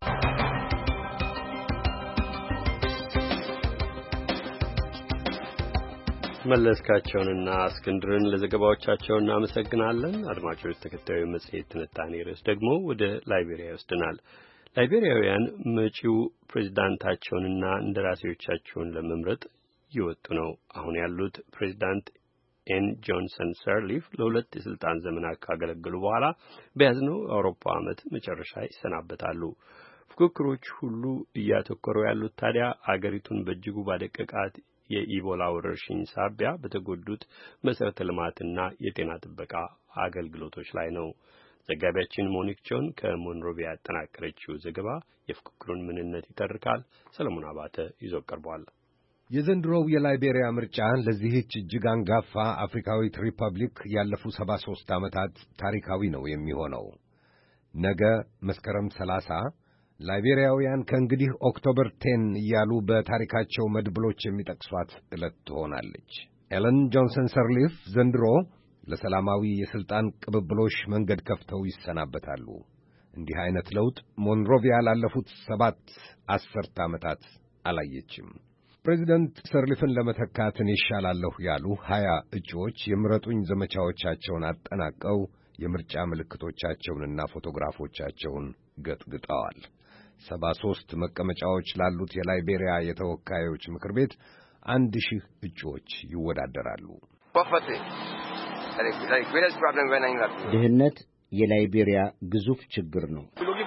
Speaker 2: መለስካቸውንና እስክንድርን ለዘገባዎቻቸው እናመሰግናለን። አድማጮች፣ ተከታዩ መጽሔት ትንታኔ ርዕስ ደግሞ ወደ ላይቤሪያ ይወስድናል። ላይቤሪያውያን መጪው ፕሬዝዳንታቸውንና እንደራሴዎቻቸውን ለመምረጥ እየወጡ ነው። አሁን ያሉት ፕሬዝዳንት ኤን ጆንሰን ሰርሊፍ ለሁለት የስልጣን ዘመናት ካገለገሉ በኋላ በያዝነው አውሮፓ ዓመት መጨረሻ ይሰናበታሉ። ፉክክሮች ሁሉ እያተኮሩ ያሉት ታዲያ አገሪቱን በእጅጉ ባደቀቃት የኢቦላ ወረርሽኝ ሳቢያ በተጎዱት መሰረተ ልማትና የጤና ጥበቃ አገልግሎቶች ላይ ነው። ዘጋቢያችን ሞኒክ ጆን ከሞንሮቪያ ያጠናቀረችው ዘገባ የፉክክሩን ምንነት ይተርካል። ሰለሞን አባተ ይዞ ቀርቧል።
Speaker 13: የዘንድሮው የላይቤሪያ ምርጫ ለዚህች እጅግ አንጋፋ አፍሪካዊት ሪፐብሊክ ያለፉ ሰባ ሦስት ዓመታት ታሪካዊ ነው የሚሆነው። ነገ መስከረም ሰላሳ ላይቤሪያውያን ከእንግዲህ ኦክቶበር ቴን እያሉ በታሪካቸው መድብሎች የሚጠቅሷት ዕለት ትሆናለች። ኤለን ጆንሰን ሰርሊፍ ዘንድሮ ለሰላማዊ የሥልጣን ቅብብሎሽ መንገድ ከፍተው ይሰናበታሉ። እንዲህ ዐይነት ለውጥ ሞንሮቪያ ላለፉት ሰባት አስርት ዓመታት አላየችም። ፕሬዚደንት ሰርሊፍን ለመተካት እኔ እሻላለሁ ያሉ ሀያ እጩዎች የምረጡኝ ዘመቻዎቻቸውን አጠናቀው የምርጫ ምልክቶቻቸውንና ፎቶግራፎቻቸውን ገጥግጠዋል። ሰባ ሦስት መቀመጫዎች ላሉት የላይቤሪያ የተወካዮች ምክር ቤት አንድ ሺህ እጩዎች ይወዳደራሉ።
Speaker 14: ድህነት የላይቤሪያ ግዙፍ ችግር ነው።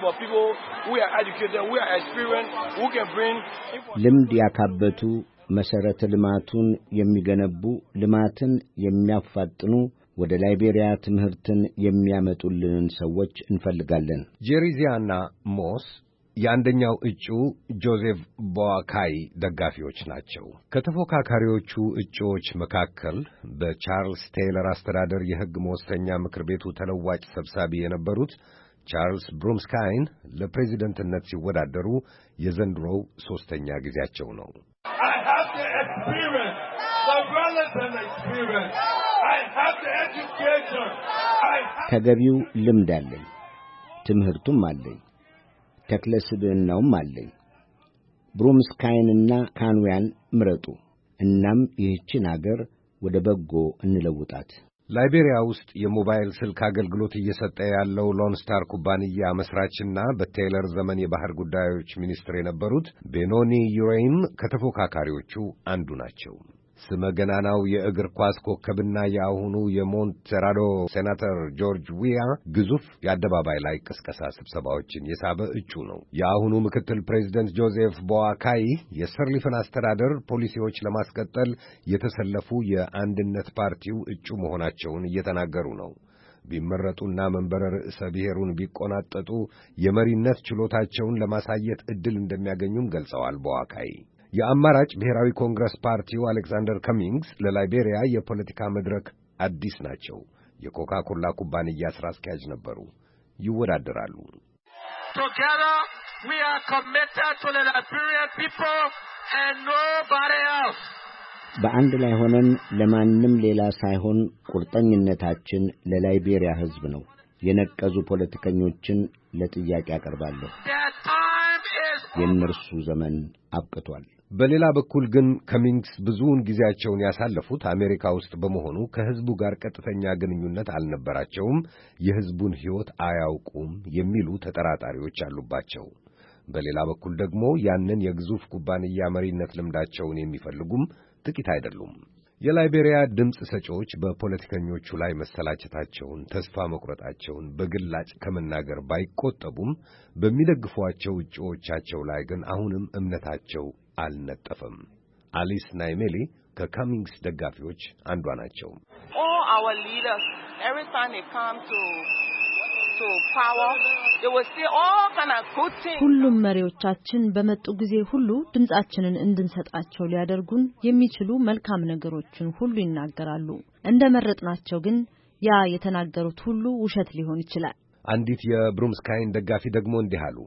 Speaker 14: ልምድ ያካበቱ፣ መሰረተ ልማቱን የሚገነቡ፣ ልማትን የሚያፋጥኑ፣ ወደ ላይቤሪያ ትምህርትን የሚያመጡልንን ሰዎች እንፈልጋለን።
Speaker 13: ጄሪዚያና ሞስ የአንደኛው እጩ ጆዜፍ ቦአካይ ደጋፊዎች ናቸው። ከተፎካካሪዎቹ እጩዎች መካከል በቻርልስ ቴይለር አስተዳደር የሕግ መወሰኛ ምክር ቤቱ ተለዋጭ ሰብሳቢ የነበሩት ቻርልስ ብሩምስካይን ለፕሬዚደንትነት ሲወዳደሩ የዘንድሮው ሦስተኛ ጊዜያቸው ነው።
Speaker 14: ተገቢው ልምድ አለኝ፣ ትምህርቱም አለኝ፣ ተክለ ስብዕናውም አለኝ። ብሩምስካይንና ካንውያን ምረጡ። እናም ይህችን አገር ወደ በጎ እንለውጣት።
Speaker 13: ላይቤሪያ ውስጥ የሞባይል ስልክ አገልግሎት እየሰጠ ያለው ሎንስታር ኩባንያ መስራችና በቴይለር ዘመን የባህር ጉዳዮች ሚኒስትር የነበሩት ቤኖኒ ዩሬይም ከተፎካካሪዎቹ አንዱ ናቸው። ስመ ገናናው የእግር ኳስ ኮከብና የአሁኑ የሞንቴራዶ ሴናተር ጆርጅ ዊያ ግዙፍ የአደባባይ ላይ ቅስቀሳ ስብሰባዎችን የሳበ እጩ ነው። የአሁኑ ምክትል ፕሬዚደንት ጆዜፍ ቦአካይ የሰርሊፍን አስተዳደር ፖሊሲዎች ለማስቀጠል የተሰለፉ የአንድነት ፓርቲው እጩ መሆናቸውን እየተናገሩ ነው። ቢመረጡና መንበረ ርዕሰ ብሔሩን ቢቆናጠጡ የመሪነት ችሎታቸውን ለማሳየት ዕድል እንደሚያገኙም ገልጸዋል። ቦአካይ የአማራጭ ብሔራዊ ኮንግረስ ፓርቲው አሌክሳንደር ከሚንግስ ለላይቤሪያ የፖለቲካ መድረክ አዲስ ናቸው። የኮካ ኮላ ኩባንያ ሥራ አስኪያጅ ነበሩ። ይወዳደራሉ።
Speaker 5: Together we are committed to the Liberian people and nobody else.
Speaker 14: በአንድ ላይ ሆነን ለማንም ሌላ ሳይሆን ቁርጠኝነታችን ለላይቤሪያ ሕዝብ ነው። የነቀዙ ፖለቲከኞችን ለጥያቄ አቀርባለሁ። የእነርሱ ዘመን አብቅቷል።
Speaker 13: በሌላ በኩል ግን ከሚንግስ ብዙውን ጊዜያቸውን ያሳለፉት አሜሪካ ውስጥ በመሆኑ ከሕዝቡ ጋር ቀጥተኛ ግንኙነት አልነበራቸውም፣ የሕዝቡን ሕይወት አያውቁም የሚሉ ተጠራጣሪዎች አሉባቸው። በሌላ በኩል ደግሞ ያንን የግዙፍ ኩባንያ መሪነት ልምዳቸውን የሚፈልጉም ጥቂት አይደሉም። የላይቤሪያ ድምፅ ሰጪዎች በፖለቲከኞቹ ላይ መሰላቸታቸውን፣ ተስፋ መቁረጣቸውን በግላጭ ከመናገር ባይቆጠቡም በሚደግፏቸው እጩዎቻቸው ላይ ግን አሁንም እምነታቸው አልነጠፈም። አሊስ ናይሜሊ ከካሚንግስ ደጋፊዎች አንዷ ናቸው።
Speaker 15: All our leaders, every time they come to to power, they will say all kind of good things.
Speaker 16: ሁሉም መሪዎቻችን በመጡ ጊዜ ሁሉ ድምጻችንን እንድንሰጣቸው ሊያደርጉን የሚችሉ መልካም ነገሮችን ሁሉ ይናገራሉ። እንደመረጥናቸው ግን ያ የተናገሩት ሁሉ ውሸት ሊሆን ይችላል።
Speaker 13: አንዲት የብሩምስካይን ደጋፊ ደግሞ እንዲህ አሉ።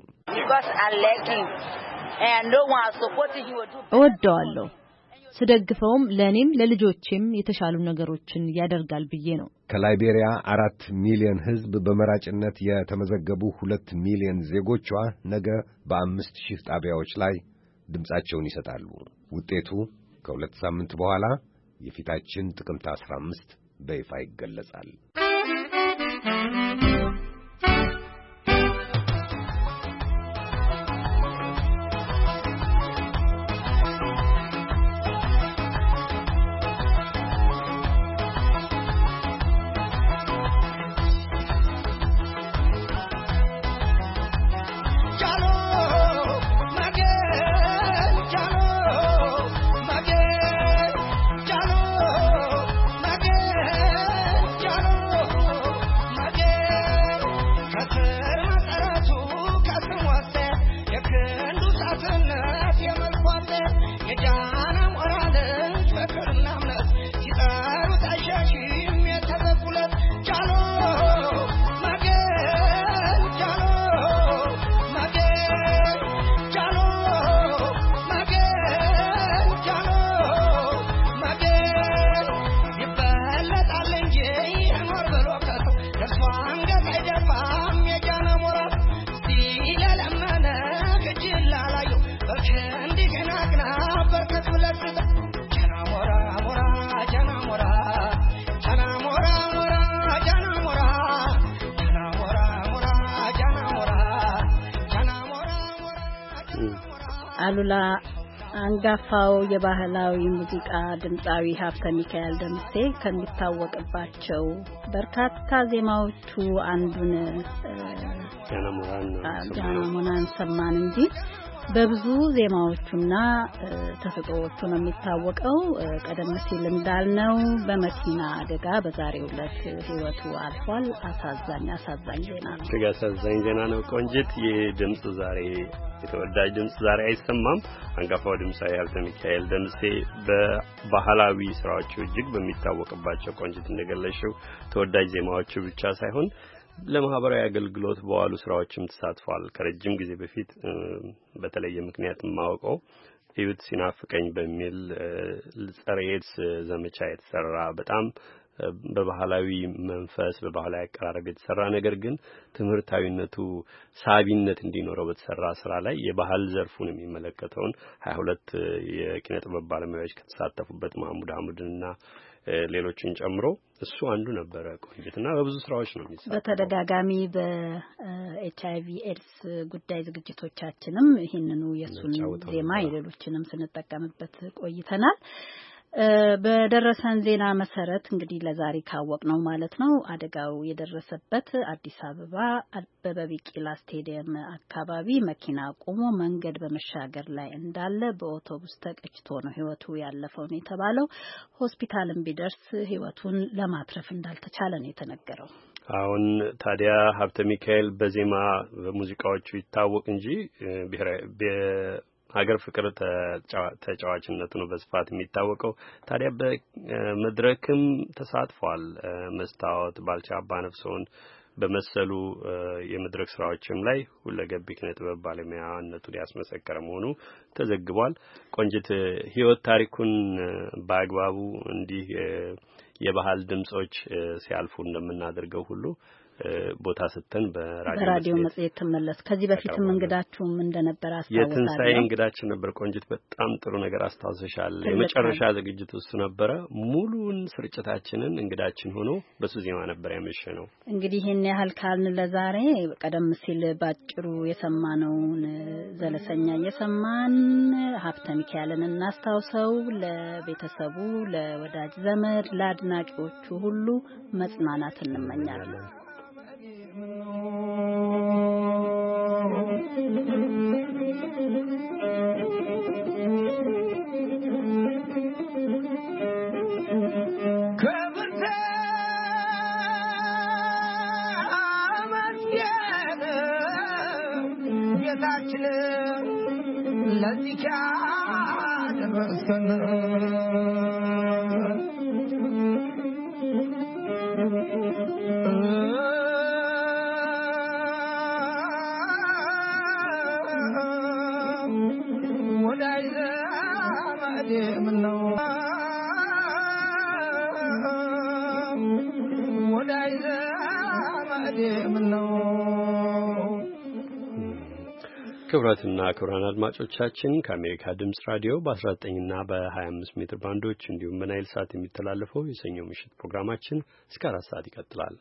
Speaker 16: እወደዋለሁ፣ ስደግፈውም ለእኔም ለልጆቼም የተሻሉ ነገሮችን ያደርጋል ብዬ ነው።
Speaker 13: ከላይቤሪያ አራት ሚሊዮን ሕዝብ በመራጭነት የተመዘገቡ ሁለት ሚሊዮን ዜጎቿ ነገ በአምስት ሺህ ጣቢያዎች ላይ ድምጻቸውን ይሰጣሉ። ውጤቱ ከሁለት ሳምንት በኋላ የፊታችን ጥቅምት አስራ አምስት በይፋ ይገለጻል።
Speaker 1: አሉላ አንጋፋው የባህላዊ ሙዚቃ ድምጻዊ ሀብተ ሚካኤል ደምሴ ከሚታወቅባቸው በርካታ ዜማዎቹ አንዱን ጃናሞራን ሰማን እንጂ በብዙ ዜማዎቹና ተሰጥኦዎቹ ነው የሚታወቀው። ቀደም ሲል እንዳልነው በመኪና አደጋ በዛሬው ዕለት ሕይወቱ አልፏል። አሳዛኝ አሳዛኝ ዜና ነው።
Speaker 2: እጅግ አሳዛኝ ዜና ነው። ቆንጅት፣ ይህ ድምጽ ዛሬ የተወዳጅ ድምጽ ዛሬ አይሰማም። አንጋፋው ድምጻዊ ሀብተ ሚካኤል ደምሴ በባህላዊ ስራዎቹ እጅግ በሚታወቅባቸው ቆንጅት እንደገለሽው ተወዳጅ ዜማዎቹ ብቻ ሳይሆን ለማህበራዊ አገልግሎት በዋሉ ስራዎችም ተሳትፏል። ከረጅም ጊዜ በፊት በተለየ ምክንያት ማወቀው እዩት ሲናፍቀኝ በሚል ጸረ ኤድስ ዘመቻ የተሰራ በጣም በባህላዊ መንፈስ በባህላዊ አቀራረብ የተሰራ ነገር ግን ትምህርታዊነቱ ሳቢነት እንዲኖረው በተሰራ ስራ ላይ የባህል ዘርፉን የሚመለከተውን ሀያ ሁለት የኪነ ጥበብ ባለሙያዎች ከተሳተፉበት ማህሙድ አህመድና ሌሎችን ጨምሮ እሱ አንዱ ነበረ። ቆንጅትና በብዙ ስራዎች ነው የሚሰራው።
Speaker 1: በተደጋጋሚ በኤችአይቪ ኤድስ ጉዳይ ዝግጅቶቻችንም ይህንኑ የሱን ዜማ የሌሎችንም ስንጠቀምበት ቆይተናል። በደረሰን ዜና መሰረት እንግዲህ ለዛሬ ካወቅ ነው ማለት ነው አደጋው የደረሰበት አዲስ አበባ አበበ ቢቂላ ስቴዲየም አካባቢ መኪና ቆሞ መንገድ በመሻገር ላይ እንዳለ በአውቶቡስ ተቀጭቶ ነው ህይወቱ ያለፈው ነው የተባለው። ሆስፒታልም ቢደርስ ህይወቱን ለማትረፍ እንዳልተቻለ ነው የተነገረው።
Speaker 2: አሁን ታዲያ ሀብተ ሚካኤል በዜማ በሙዚቃዎቹ ይታወቅ እንጂ ብሔራዊ ሀገር ፍቅር ተጫዋችነቱ ነው በስፋት የሚታወቀው። ታዲያ በመድረክም ተሳትፏል። መስታወት ባልቻ አባነፍሶን በመሰሉ የመድረክ ስራዎችም ላይ ሁለገብ ኪነ ጥበብ ባለሙያነቱን ያስመሰከረ መሆኑ ተዘግቧል። ቆንጅት ህይወት ታሪኩን በአግባቡ እንዲህ የባህል ድምጾች ሲያልፉ እንደምናደርገው ሁሉ ቦታ ስተን
Speaker 1: በራዲዮ መጽሔት ተመለስ። ከዚህ በፊትም እንግዳችሁም እንደነበር አስተዋውቃለሁ።
Speaker 2: የትንሳኤ እንግዳችን ነበር ቆንጅት። በጣም ጥሩ ነገር አስተዋውሰሻል። የመጨረሻ ዝግጅት እሱ ነበረ። ሙሉን ስርጭታችንን እንግዳችን ሆኖ በሱ ዜማ ነበር ያመሸነው።
Speaker 1: እንግዲህ ይሄን ያህል ካልን ለዛሬ ቀደም ሲል ባጭሩ የሰማነውን ዘለሰኛ እየሰማን ሀብተ ሚካኤልን እናስታውሰው። ለቤተሰቡ፣ ለወዳጅ ዘመድ፣ ለአድናቂዎቹ ሁሉ መጽናናት እንመኛለን።
Speaker 17: ለዚያ ደረሰን ወዳይ ዘመዴ ምነው ወዳይ ዘመዴ ምነው።
Speaker 2: ክቡራትና ክቡራን አድማጮቻችን ከአሜሪካ ድምጽ ራዲዮ በ19 እና በ25 ሜትር ባንዶች እንዲሁም በናይል ሳት የሚተላለፈው የሰኞ ምሽት ፕሮግራማችን እስከ አራት ሰዓት ይቀጥላል።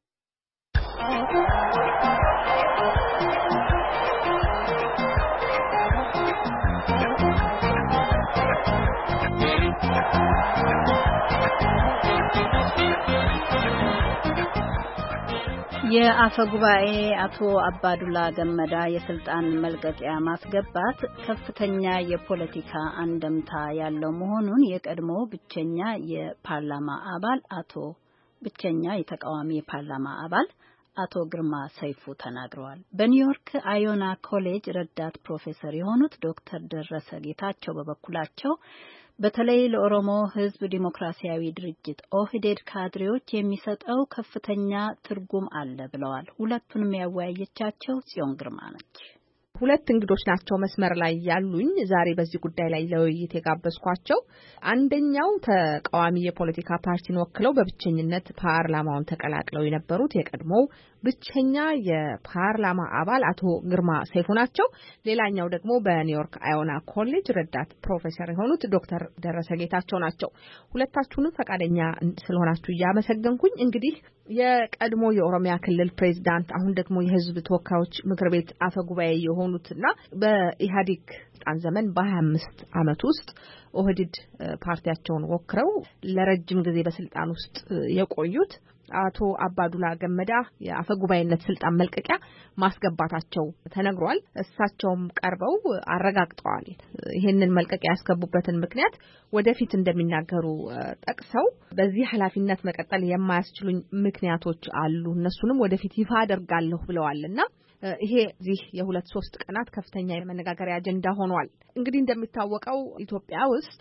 Speaker 1: የአፈ ጉባኤ አቶ አባዱላ ገመዳ የስልጣን መልቀቂያ ማስገባት ከፍተኛ የፖለቲካ አንደምታ ያለው መሆኑን የቀድሞ ብቸኛ የፓርላማ አባል አቶ ብቸኛ የተቃዋሚ የፓርላማ አባል አቶ ግርማ ሰይፉ ተናግረዋል። በኒውዮርክ አዮና ኮሌጅ ረዳት ፕሮፌሰር የሆኑት ዶክተር ደረሰ ጌታቸው በበኩላቸው በተለይ ለኦሮሞ ሕዝብ ዲሞክራሲያዊ ድርጅት ኦህዴድ ካድሬዎች የሚሰጠው ከፍተኛ ትርጉም አለ ብለዋል። ሁለቱንም ያወያየቻቸው ጽዮን ግርማ ነች።
Speaker 18: ሁለት እንግዶች ናቸው መስመር ላይ ያሉኝ ዛሬ በዚህ ጉዳይ ላይ ለውይይት የጋበዝኳቸው። አንደኛው ተቃዋሚ የፖለቲካ ፓርቲን ወክለው በብቸኝነት ፓርላማውን ተቀላቅለው የነበሩት የቀድሞው ብቸኛ የፓርላማ አባል አቶ ግርማ ሰይፉ ናቸው። ሌላኛው ደግሞ በኒውዮርክ አዮና ኮሌጅ ረዳት ፕሮፌሰር የሆኑት ዶክተር ደረሰ ጌታቸው ናቸው። ሁለታችሁንም ፈቃደኛ ስለሆናችሁ እያመሰገንኩኝ እንግዲህ የቀድሞ የኦሮሚያ ክልል ፕሬዝዳንት አሁን ደግሞ የሕዝብ ተወካዮች ምክር ቤት አፈ ጉባኤ የሆኑትና በኢህአዴግ የስልጣን ዘመን በሀያ አምስት ዓመት ውስጥ ኦህዴድ ፓርቲያቸውን ወክረው ለረጅም ጊዜ በስልጣን ውስጥ የቆዩት አቶ አባዱላ ገመዳ የአፈ ጉባኤነት ስልጣን መልቀቂያ ማስገባታቸው ተነግሯል። እሳቸውም ቀርበው አረጋግጠዋል። ይሄንን መልቀቂያ ያስገቡበትን ምክንያት ወደፊት እንደሚናገሩ ጠቅሰው በዚህ ኃላፊነት መቀጠል የማያስችሉኝ ምክንያቶች አሉ፣ እነሱንም ወደፊት ይፋ አደርጋለሁ ብለዋልና ይሄ እዚህ የሁለት ሶስት ቀናት ከፍተኛ የመነጋገሪያ አጀንዳ ሆኗል። እንግዲህ እንደሚታወቀው ኢትዮጵያ ውስጥ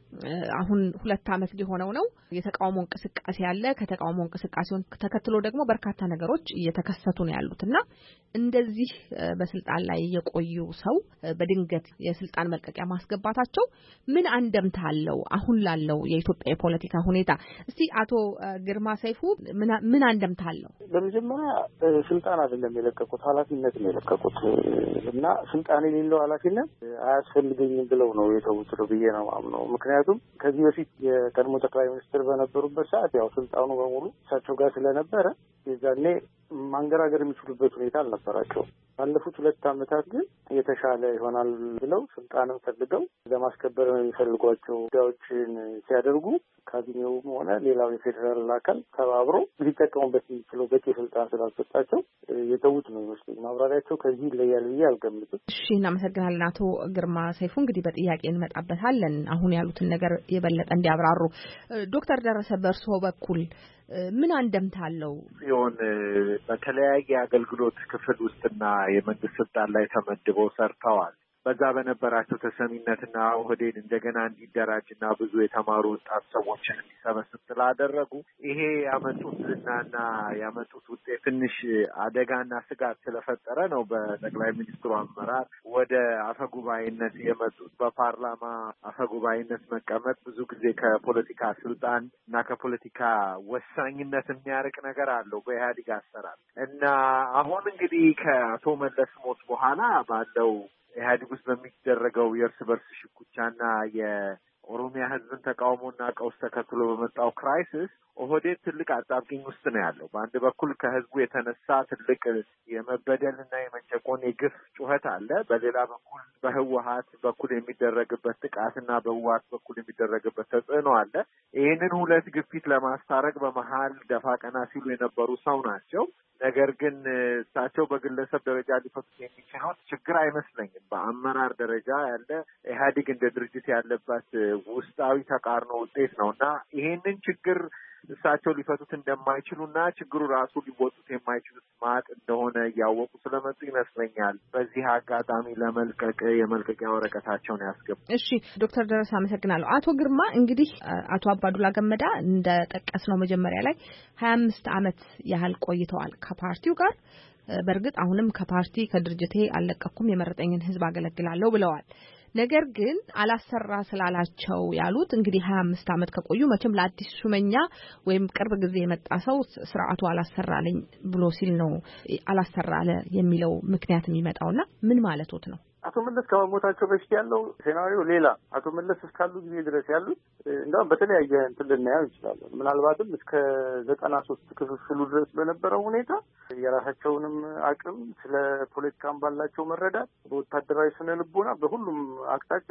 Speaker 18: አሁን ሁለት ዓመት ሊሆነው ነው። የተቃውሞ እንቅስቃሴ ያለ ከተቃውሞ እንቅስቃሴውን ተከትሎ ደግሞ በርካታ ነገሮች እየተከሰቱ ነው ያሉትና እንደዚህ በስልጣን ላይ የቆዩ ሰው በድንገት የስልጣን መልቀቂያ ማስገባታቸው ምን አንደምታ አለው አሁን ላለው የኢትዮጵያ የፖለቲካ ሁኔታ? እስቲ አቶ ግርማ ሰይፉ ምን አንደምታ አለው?
Speaker 6: በመጀመሪያ ስልጣን አይደለም የለቀቁት፣ ኃላፊነት ነው የለቀቁት እና ስልጣን የሌለው ኃላፊነት አያስፈልገኝም ብለው ነው የተውት ነው ብዬ ነው የማምነው። ምክንያቱም ከዚህ በፊት የቀድሞ ጠቅላይ ሚኒስትር በነበሩበት ሰዓት ያው ስልጣኑ በሙሉ እሳቸው ጋር ስለነበረ የዛኔ ማንገራገር የሚችሉበት ሁኔታ አልነበራቸውም። ባለፉት ሁለት ዓመታት ግን የተሻለ ይሆናል ብለው ስልጣንን ፈልገው ለማስከበር የሚፈልጓቸው ጉዳዮችን ሲያደርጉ ካቢኔውም ሆነ ሌላው የፌዴራል አካል ተባብሮ ሊጠቀሙበት የሚችለው በቂ ስልጣን ስላልሰጣቸው የተዉት ነው ይመስለኝ። ማብራሪያቸው ከዚህ ይለያል ብዬ አልገምትም።
Speaker 18: እሺ፣ እናመሰግናለን አቶ ግርማ ሰይፉ። እንግዲህ በጥያቄ እንመጣበታለን አሁን ያሉትን ነገር የበለጠ እንዲያብራሩ። ዶክተር ደረሰ በእርስዎ በኩል ምን አንደምታ አለው?
Speaker 7: ሲሆን በተለያየ አገልግሎት ክፍል ውስጥና የመንግስት ስልጣን ላይ ተመድበው ሰርተዋል። በዛ በነበራቸው ተሰሚነትና ኦህዴድ እንደገና እንዲደራጅና ብዙ የተማሩ ወጣት ሰዎችን እንዲሰበስብ ስላደረጉ ይሄ ያመጡት ዝናና ያመጡት ውጤት ትንሽ አደጋና ስጋት ስለፈጠረ ነው በጠቅላይ ሚኒስትሩ አመራር ወደ አፈጉባኤነት የመጡት። በፓርላማ አፈጉባኤነት መቀመጥ ብዙ ጊዜ ከፖለቲካ ስልጣን እና ከፖለቲካ ወሳኝነት የሚያርቅ ነገር አለው በኢህአዴግ አሰራር እና አሁን እንግዲህ ከአቶ መለስ ሞት በኋላ ባለው ኢህአዴግ ውስጥ በሚደረገው የእርስ በርስ ሽኩቻና የኦሮሚያ ህዝብን ተቃውሞና ቀውስ ተከትሎ በመጣው ክራይሲስ ኦህዴድ ትልቅ አጣብቂኝ ውስጥ ነው ያለው። በአንድ በኩል ከህዝቡ የተነሳ ትልቅ የመበደልና የመጨቆን የግፍ ጩኸት አለ። በሌላ በኩል በህወሀት በኩል የሚደረግበት ጥቃትና በህወሀት በኩል የሚደረግበት ተጽዕኖ አለ። ይህንን ሁለት ግፊት ለማስታረቅ በመሀል ደፋ ቀና ሲሉ የነበሩ ሰው ናቸው። ነገር ግን እሳቸው በግለሰብ ደረጃ ሊፈቱት የሚችሉት ችግር አይመስለኝም። በአመራር ደረጃ ያለ ኢህአዴግ እንደ ድርጅት ያለበት ውስጣዊ ተቃርኖ ውጤት ነው እና ይሄንን ችግር እሳቸው ሊፈቱት እንደማይችሉና ችግሩ ራሱ ሊወጡት የማይችሉት ማጥ እንደሆነ እያወቁ ስለመጡ ይመስለኛል በዚህ አጋጣሚ ለመልቀቅ የመልቀቂያ ወረቀታቸውን ያስገቡ።
Speaker 18: እሺ ዶክተር ደረሰ አመሰግናለሁ። አቶ ግርማ እንግዲህ አቶ አባዱላ ገመዳ እንደጠቀስነው መጀመሪያ ላይ ሀያ አምስት ዓመት ያህል ቆይተዋል ከፓርቲው ጋር። በእርግጥ አሁንም ከፓርቲ ከድርጅቴ አልለቀኩም የመረጠኝን ህዝብ አገለግላለሁ ብለዋል። ነገር ግን አላሰራ ስላላቸው ያሉት እንግዲህ ሀያ አምስት ዓመት ከቆዩ መቼም ለአዲስ ሹመኛ ወይም ቅርብ ጊዜ የመጣ ሰው ስርዓቱ አላሰራልኝ ብሎ ሲል ነው አላሰራለ የሚለው ምክንያት የሚመጣውና ምን ማለቶት ነው?
Speaker 6: አቶ መለስ ከመሞታቸው በፊት ያለው ሴናሪዮ ሌላ። አቶ መለስ እስካሉ ጊዜ ድረስ ያሉት እንደውም በተለያየ እንትን ልናየው እንችላለን። ምናልባትም እስከ ዘጠና ሶስት ክፍፍሉ ድረስ በነበረው ሁኔታ የራሳቸውንም አቅም ስለ ፖለቲካም ባላቸው መረዳት በወታደራዊ ስነ ልቦና በሁሉም አቅጣጫ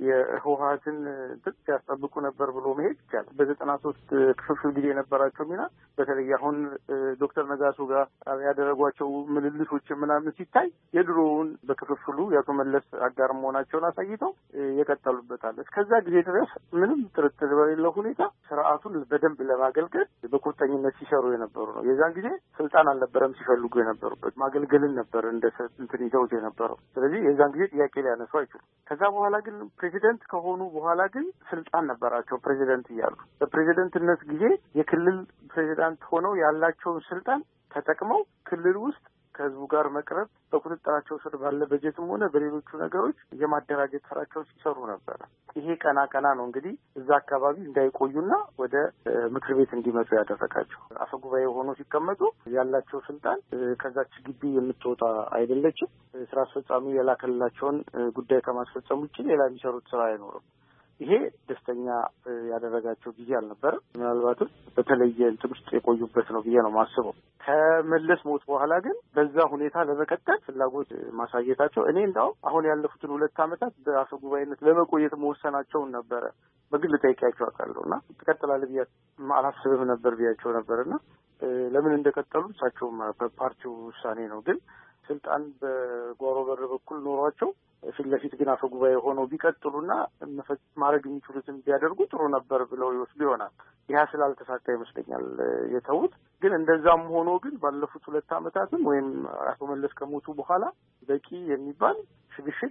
Speaker 6: የህወሀትን እንትን ሲያስጠብቁ ነበር ብሎ መሄድ ይቻላል። በዘጠና ሶስት ክፍፍል ጊዜ የነበራቸው ሚና በተለይ አሁን ዶክተር ነጋሶ ጋር ያደረጓቸው ምልልሶች ምናምን ሲታይ የድሮውን በክፍፍሉ ያቶ መለስ አጋር መሆናቸውን አሳይተው የቀጠሉበታል። እስከዛ ጊዜ ድረስ ምንም ጥርጥር በሌለው ሁኔታ ስርዓቱን በደንብ ለማገልገል በቁርጠኝነት ሲሰሩ የነበሩ ነው። የዛን ጊዜ ስልጣን አልነበረም ሲፈልጉ የነበሩበት ማገልገልን ነበር እንደ እንትን ይዘውት የነበረው። ስለዚህ የዛን ጊዜ ጥያቄ ሊያነሱ አይችሉም። ከዛ በኋላ ግን ፕሬዚደንት ከሆኑ በኋላ ግን ስልጣን ነበራቸው ፕሬዚደንት እያሉ በፕሬዚደንትነት ጊዜ የክልል ፕሬዚዳንት ሆነው ያላቸውን ስልጣን ተጠቅመው ክልል ውስጥ ከህዝቡ ጋር መቅረብ በቁጥጥራቸው ስር ባለ በጀትም ሆነ በሌሎቹ ነገሮች የማደራጀት ስራቸውን ሲሰሩ ነበር። ይሄ ቀና ቀና ነው እንግዲህ እዛ አካባቢ እንዳይቆዩና ወደ ምክር ቤት እንዲመጡ ያደረጋቸው። አፈጉባኤ ሆኖ ሲቀመጡ ያላቸው ስልጣን ከዛች ግቢ የምትወጣ አይደለችም። ስራ አስፈጻሚው የላከላቸውን ጉዳይ ከማስፈጸም ውጭ ሌላ የሚሰሩት ስራ አይኖርም። ይሄ ደስተኛ ያደረጋቸው ጊዜ አልነበረም። ምናልባትም በተለየ እንትን ውስጥ የቆዩበት ነው ብዬ ነው የማስበው። ከመለስ ሞት በኋላ ግን በዛ ሁኔታ ለመቀጠል ፍላጎት ማሳየታቸው እኔ እንዳው አሁን ያለፉትን ሁለት ዓመታት በአፈ ጉባኤነት ለመቆየት መወሰናቸውን ነበረ በግል ጠይቄያቸው አውቃለሁ እና ትቀጥላለህ ብዬ አላስብም ነበር ብያቸው ነበርና ለምን እንደቀጠሉ እሳቸውም በፓርቲው ውሳኔ ነው። ግን ስልጣን በጓሮ በር በኩል ኖሯቸው ፊት ለፊት ግን አፈ ጉባኤ ሆነው ቢቀጥሉና ማድረግ የሚችሉትን ቢያደርጉ ጥሩ ነበር ብለው ይወስዱ ይሆናል። ያ ስላልተሳካ ይመስለኛል የተውት። ግን እንደዛም ሆኖ ግን ባለፉት ሁለት ዓመታትም ወይም አቶ መለስ ከሞቱ በኋላ በቂ የሚባል ሽግሽግ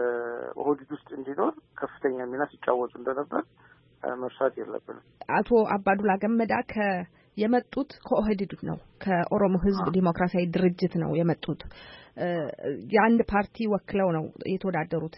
Speaker 6: በኦህዴድ ውስጥ እንዲኖር ከፍተኛ ሚና ሲጫወቱ እንደነበር መርሳት የለብንም።
Speaker 18: አቶ አባዱላ ገመዳ ከ የመጡት ከኦህዴድ ነው፣ ከኦሮሞ ህዝብ ዲሞክራሲያዊ ድርጅት ነው የመጡት። የአንድ ፓርቲ ወክለው ነው የተወዳደሩት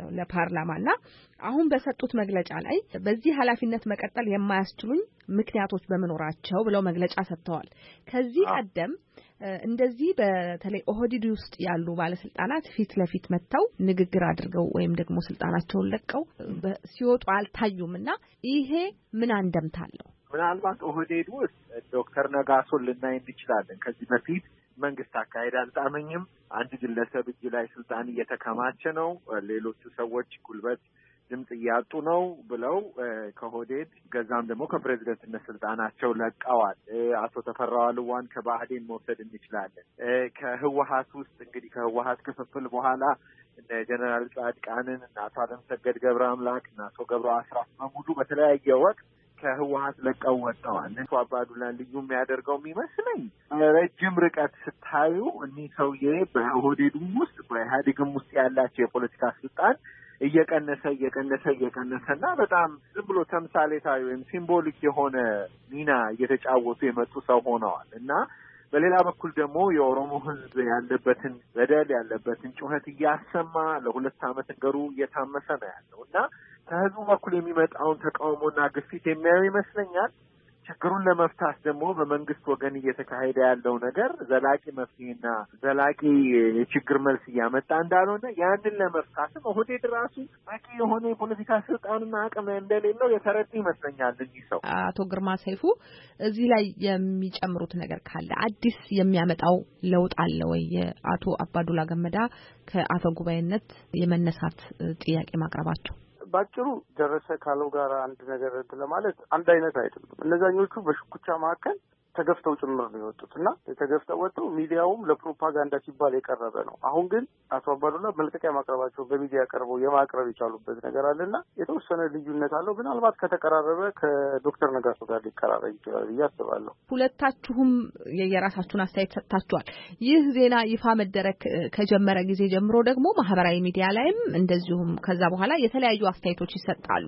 Speaker 18: ለፓርላማና አሁን በሰጡት መግለጫ ላይ በዚህ ኃላፊነት መቀጠል የማያስችሉኝ ምክንያቶች በመኖራቸው ብለው መግለጫ ሰጥተዋል። ከዚህ ቀደም እንደዚህ በተለይ ኦህዴድ ውስጥ ያሉ ባለስልጣናት ፊት ለፊት መጥተው ንግግር አድርገው ወይም ደግሞ ስልጣናቸውን ለቀው ሲወጡ አልታዩምና ይሄ ምን አንደምታ አለው?
Speaker 7: ምናልባት ኦህዴድ ውስጥ ዶክተር ነጋሶን ልናይ እንችላለን። ከዚህ በፊት መንግስት አካሄድ አልጣመኝም፣ አንድ ግለሰብ እጅ ላይ ስልጣን እየተከማቸ ነው፣ ሌሎቹ ሰዎች ጉልበት ድምጽ እያጡ ነው ብለው ከኦህዴድ ገዛም ደግሞ ከፕሬዝደንትነት ስልጣናቸው ለቀዋል። አቶ ተፈራ ዋልዋን ከባህዴን መውሰድ እንችላለን። ከህወሀት ውስጥ እንግዲህ ከህወሀት ክፍፍል በኋላ እነ ጀነራል ጻድቃንን እና አቶ አለምሰገድ ገብረ አምላክ እና አቶ ገብረ አስራት በሙሉ በተለያየ ወቅት ከህወሀት ለቀው ወጥተዋል። አቶ አባዱላን ልዩ የሚያደርገው የሚመስለኝ ረጅም ርቀት ስታዩ እኒህ ሰውዬ በኦህዴድም ውስጥ በኢህአዴግም ውስጥ ያላቸው የፖለቲካ ስልጣን እየቀነሰ እየቀነሰ እየቀነሰና በጣም ዝም ብሎ ተምሳሌታዊ ወይም ሲምቦሊክ የሆነ ሚና እየተጫወቱ የመጡ ሰው ሆነዋል እና በሌላ በኩል ደግሞ የኦሮሞ ህዝብ ያለበትን በደል ያለበትን ጩኸት እያሰማ ለሁለት ዓመት ነገሩ እየታመሰ ነው ያለው እና ከህዝቡ በኩል የሚመጣውን ተቃውሞና ግፊት የሚያዩ ይመስለኛል። ችግሩን ለመፍታት ደግሞ በመንግስት ወገን እየተካሄደ ያለው ነገር ዘላቂ መፍትሄና ዘላቂ የችግር መልስ እያመጣ እንዳልሆነ ያንን ለመፍታትም ኦህዴድ ራሱ በቂ የሆነ የፖለቲካ ስልጣንና አቅም እንደሌለው የተረዱ ይመስለኛል እዚህ ሰው።
Speaker 18: አቶ ግርማ ሰይፉ እዚህ ላይ የሚጨምሩት ነገር ካለ አዲስ የሚያመጣው ለውጥ አለ ወይ? አቶ አባዱላ ገመዳ ከአፈ ጉባኤነት የመነሳት ጥያቄ ማቅረባቸው
Speaker 6: ባጭሩ ደረሰ ካለው ጋር አንድ ነገር ለማለት አንድ አይነት አይደለም። እነዛኞቹ በሽኩቻ መካከል ተገፍተው ጭምር ነው የወጡት እና ተገፍተው ወጥተው ሚዲያውም ለፕሮፓጋንዳ ሲባል የቀረበ ነው። አሁን ግን አቶ አባዱላ መልቀቂያ ማቅረባቸው በሚዲያ ቀርበው የማቅረብ የቻሉበት ነገር አለና የተወሰነ ልዩነት አለው። ምናልባት ከተቀራረበ ከዶክተር ነጋሶ ጋር ሊቀራረብ ይችላል ብዬ አስባለሁ።
Speaker 18: ሁለታችሁም የየራሳችሁን አስተያየት ሰጥታችኋል። ይህ ዜና ይፋ መደረግ ከጀመረ ጊዜ ጀምሮ ደግሞ ማህበራዊ ሚዲያ ላይም እንደዚሁም ከዛ በኋላ የተለያዩ አስተያየቶች ይሰጣሉ።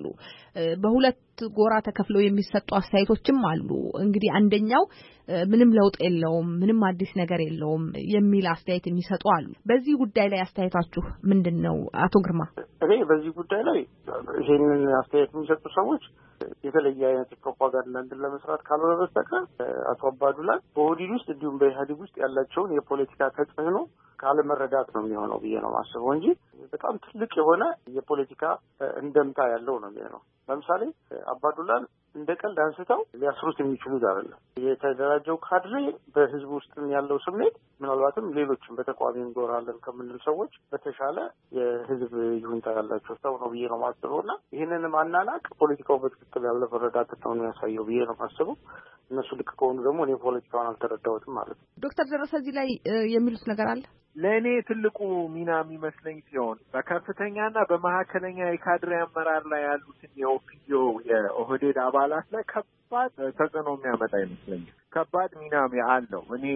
Speaker 18: በሁለት ጎራ ተከፍለው የሚሰጡ አስተያየቶችም አሉ። እንግዲህ አንደኛው ምንም ለውጥ የለውም፣ ምንም አዲስ ነገር የለውም የሚል አስተያየት የሚሰጡ አሉ። በዚህ ጉዳይ ላይ አስተያየታችሁ ምንድነው? አቶ ግርማ።
Speaker 6: እኔ በዚህ ጉዳይ ላይ ይሄንን አስተያየት የሚሰጡ ሰዎች የተለየ አይነት ፕሮፓጋንዳ እንትን ለመስራት ካልሆነ በስተቀር አቶ አባዱላ በኦህዴድ ውስጥ እንዲሁም በኢህአዴግ ውስጥ ያላቸውን የፖለቲካ ተጽዕኖ ካለመረዳት ነው የሚሆነው ብዬ ነው ማስበው እንጂ በጣም ትልቅ የሆነ የፖለቲካ እንደምታ ያለው ነው የሚሆነው። ለምሳሌ አባዱላን እንደ ቀልድ አንስተው ሊያስሩት የሚችሉት አይደለም። የተደራጀው ካድሬ በህዝብ ውስጥ ያለው ስሜት ምናልባትም ሌሎችም በተቃዋሚ እንጎራለን ከምንል ሰዎች በተሻለ የህዝብ ይሁንታ ያላቸው ሰው ነው ብዬ ነው ማስበው እና ይህንን ማናናቅ ፖለቲካው በትክክል ያለ መረዳት ነው የሚያሳየው ብዬ ነው ማስበው። እነሱ ልክ ከሆኑ ደግሞ እኔ ፖለቲካውን አልተረዳሁትም ማለት ነው።
Speaker 18: ዶክተር ደረሰ እዚህ ላይ የሚሉት ነገር አለ?
Speaker 7: ለእኔ ትልቁ ሚና የሚመስለኝ ሲሆን በከፍተኛና በመካከለኛ የካድሬ አመራር ላይ ያሉትን የኦፒዲዮ የኦህዴድ አባላት ላይ ከባድ ተጽዕኖ የሚያመጣ ይመስለኛል። ከባድ ሚናም አለው። እኔ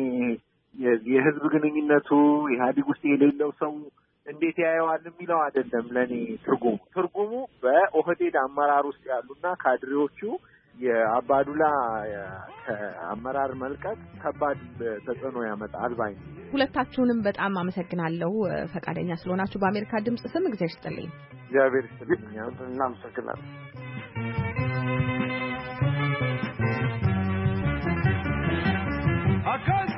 Speaker 7: የህዝብ ግንኙነቱ ኢህአዴግ ውስጥ የሌለው ሰው እንዴት ያየዋል የሚለው አይደለም። ለእኔ ትርጉሙ ትርጉሙ በኦህዴድ አመራር ውስጥ ያሉና ካድሬዎቹ የአባዱላ ከአመራር መልቀቅ ከባድ ተጽዕኖ ያመጣል ባይ ነኝ።
Speaker 18: ሁለታችሁንም በጣም አመሰግናለሁ ፈቃደኛ ስለሆናችሁ በአሜሪካ ድምጽ ስም እግዚአብሔር ይስጥልኝ።
Speaker 7: እግዚአብሔር ይስጥልኝ።
Speaker 6: እናመሰግናለን።
Speaker 5: አካል